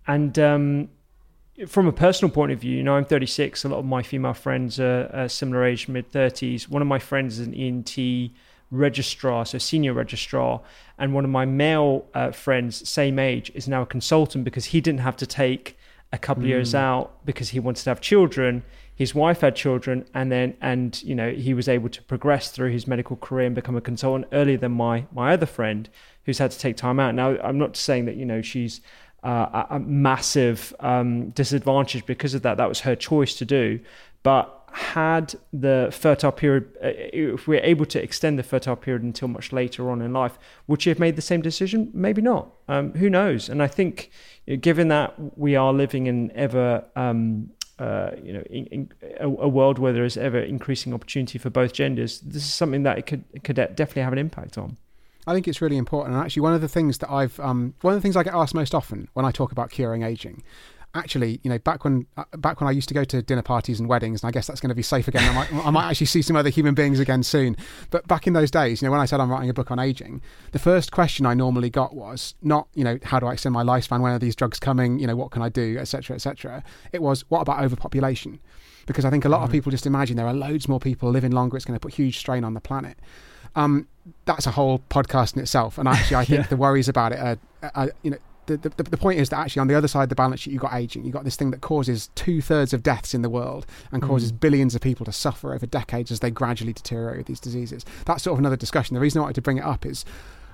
Speaker 4: And from a personal point of view, I'm 36. A lot of my female friends are similar age, mid-30s. One of my friends is an ENT registrar, so senior registrar, and one of my male friends, same age, is now a consultant because he didn't have to take a couple of years out because he wanted to have children. His wife had children, and he was able to progress through his medical career and become a consultant earlier than my other friend, who's had to take time out. Now, I'm not saying that she's a massive disadvantage because of that. That was her choice to do. But had the fertile period, if we're able to extend the fertile period until much later on in life, would she have made the same decision? Maybe not. Who knows? And I think, given that we are living in ever, in a world where there is ever increasing opportunity for both genders, this is something that it could definitely have an impact on.
Speaker 5: I think it's really important. And actually, one of the things I get asked most often when I talk about curing aging, actually, back when I used to go to dinner parties and weddings, and I guess that's going to be safe again. I might actually see some other human beings again soon. But back in those days, when I said I'm writing a book on aging, the first question I normally got was not, how do I extend my lifespan? When are these drugs coming? What can I do? Etc. Etc. It was, what about overpopulation? Because I think a lot of people just imagine there are loads more people living longer. It's going to put huge strain on the planet. That's a whole podcast in itself. And actually, I think the worries about it are the point is that actually on the other side of the balance sheet, you've got aging. You've got this thing that causes 2/3 of deaths in the world and causes billions of people to suffer over decades as they gradually deteriorate with these diseases. That's sort of another discussion. The reason I wanted to bring it up is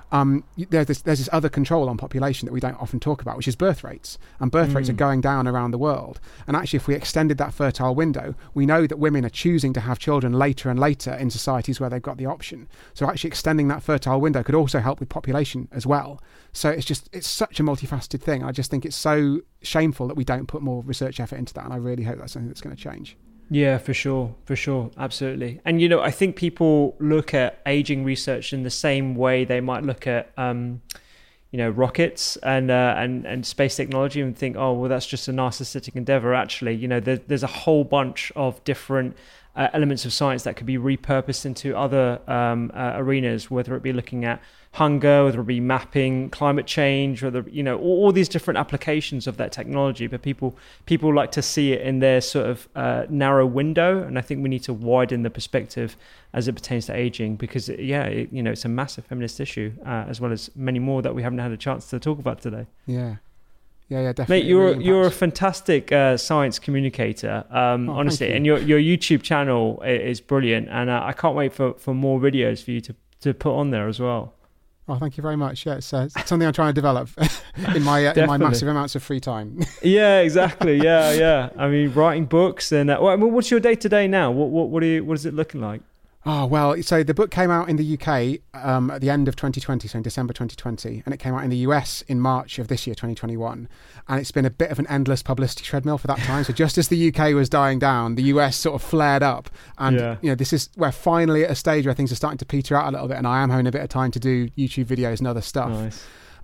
Speaker 5: there's this other control on population that we don't often talk about, which is birth rates. And birth rates are going down around the world. And actually, if we extended that fertile window, we know that women are choosing to have children later and later in societies where they've got the option. So actually extending that fertile window could also help with population as well. So it's such a multifaceted thing. I just think it's so shameful that we don't put more research effort into that. And I really hope that's something that's going to change.
Speaker 4: Yeah, for sure, absolutely. And I think people look at aging research in the same way they might look at rockets and space technology and think, oh well, that's just a narcissistic endeavor. Actually, there's a whole bunch of different elements of science that could be repurposed into other arenas, whether it be looking at hunger, whether it be mapping climate change, whether all these different applications of that technology. But people like to see it in their sort of narrow window, and I think we need to widen the perspective as it pertains to aging, because it's a massive feminist issue, as well as many more that we haven't had a chance to talk about today.
Speaker 5: Yeah, definitely.
Speaker 4: Mate, you're a fantastic science communicator, honestly, and your YouTube channel is brilliant, and I can't wait for more videos for you to put on there as well.
Speaker 5: Oh, thank you very much. Yeah, it's something I'm trying to develop in my massive amounts of free time.
Speaker 4: Yeah, exactly. Yeah. I mean, writing books and what's your day to day now? What is it looking like?
Speaker 5: Oh, well, so the book came out in the UK at the end of 2020, so in December 2020, and it came out in the US in March of this year, 2021. And it's been a bit of an endless publicity treadmill for that time. So just as the UK was dying down, the US sort of flared up. And, this is where finally at a stage where things are starting to peter out a little bit, and I am having a bit of time to do YouTube videos and other stuff.
Speaker 4: Nice.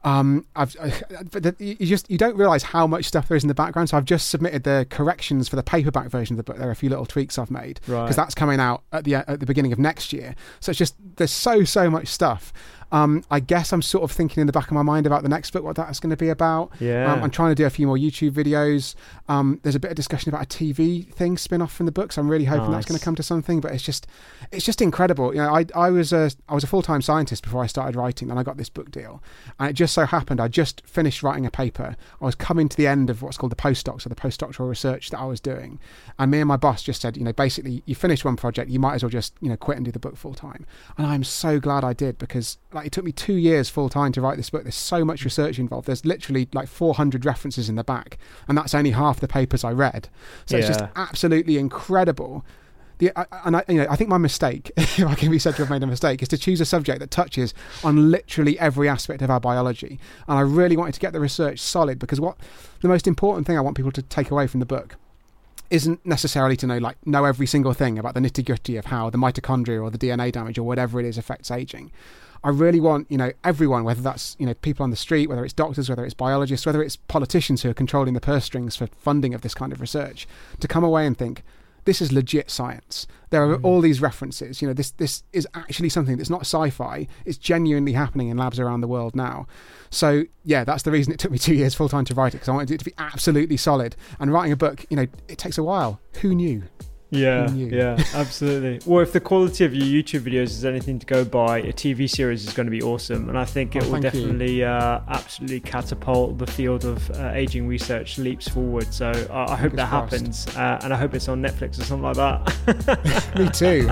Speaker 5: You don't realise how much stuff there is in the background. So I've just submitted the corrections for the paperback version of the book. There are a few little tweaks I've made because that's coming out at the beginning of next year. So it's just there's so much stuff. I guess I'm sort of thinking in the back of my mind about the next book, what that's going to be about. I'm trying to do a few more YouTube videos. There's a bit of discussion about a TV thing spin-off from the book, so I'm really hoping that's going to come to something. But it's just incredible. I was a full-time scientist before I started writing, and I got this book deal. And it just so happened I just finished writing a paper. I was coming to the end of what's called the postdoc, so the postdoctoral research that I was doing. And me and my boss just said, basically, you finish one project, you might as well just quit and do the book full-time. And I'm so glad I did, because it took me 2 years full-time to write this book. There's so much research involved. There's literally 400 references in the back, and that's only half the papers I read. So it's just absolutely incredible. I think my mistake, if I can be said to have made a mistake, is to choose a subject that touches on literally every aspect of our biology. And I really wanted to get the research solid, because the most important thing I want people to take away from the book isn't necessarily to know every single thing about the nitty-gritty of how the mitochondria or the DNA damage or whatever it is affects aging. I really want, everyone, whether that's, people on the street, whether it's doctors, whether it's biologists, whether it's politicians who are controlling the purse strings for funding of this kind of research, to come away and think, this is legit science. There are all these references. This is actually something that's not sci-fi. It's genuinely happening in labs around the world now. So, that's the reason it took me 2 years full-time to write it, because I wanted it to be absolutely solid. And writing a book, it takes a while. Who knew?
Speaker 4: Yeah, absolutely. Well, if the quality of your YouTube videos is anything to go by, a TV series is going to be awesome, and I think it will definitely absolutely catapult the field of aging research leaps forward. So I hope that happens, and I hope it's on Netflix or something like that.
Speaker 5: Me too.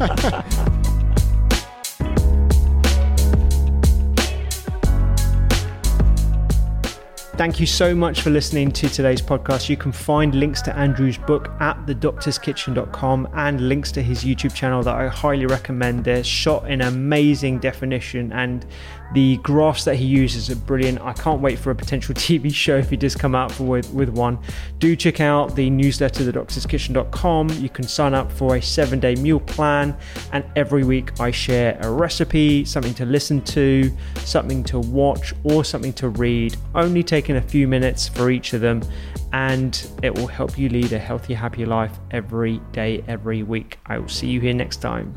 Speaker 4: Thank you so much for listening to today's podcast. You can find links to Andrew's book at thedoctorskitchen.com and links to his YouTube channel that I highly recommend. They're shot in amazing definition, and the graphs that he uses are brilliant. I can't wait for a potential TV show if he does come out with one. Do check out the newsletter, thedoctorskitchen.com. You can sign up for a 7-day meal plan, and every week I share a recipe, something to listen to, something to watch, or something to read, only taking a few minutes for each of them, and it will help you lead a healthy, happy life every day, every week. I will see you here next time.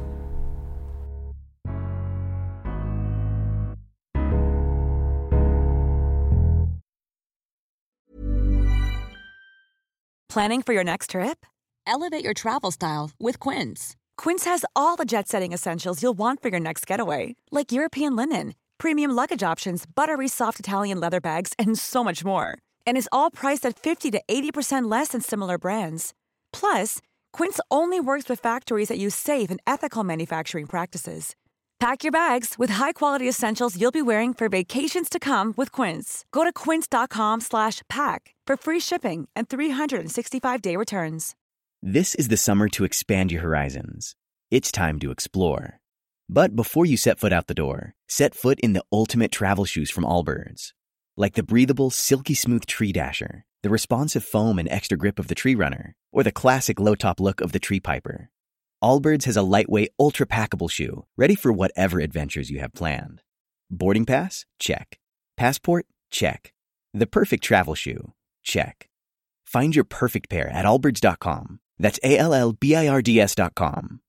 Speaker 6: Planning for your next trip? Elevate your travel style with Quince. Quince has all the jet-setting essentials you'll want for your next getaway, like European linen, premium luggage options, buttery soft Italian leather bags, and so much more. And is all priced at 50 to 80% less than similar brands. Plus, Quince only works with factories that use safe and ethical manufacturing practices. Pack your bags with high-quality essentials you'll be wearing for vacations to come with Quince. Go to quince.com/pack for free shipping and 365-day returns.
Speaker 7: This is the summer to expand your horizons. It's time to explore. But before you set foot out the door, set foot in the ultimate travel shoes from Allbirds. Like the breathable, silky smooth Tree Dasher, the responsive foam and extra grip of the Tree Runner, or the classic low-top look of the Tree Piper. Allbirds has a lightweight, ultra-packable shoe, ready for whatever adventures you have planned. Boarding pass? Check. Passport? Check. The perfect travel shoe? Check. Find your perfect pair at allbirds.com. That's ALLBIRDS.com.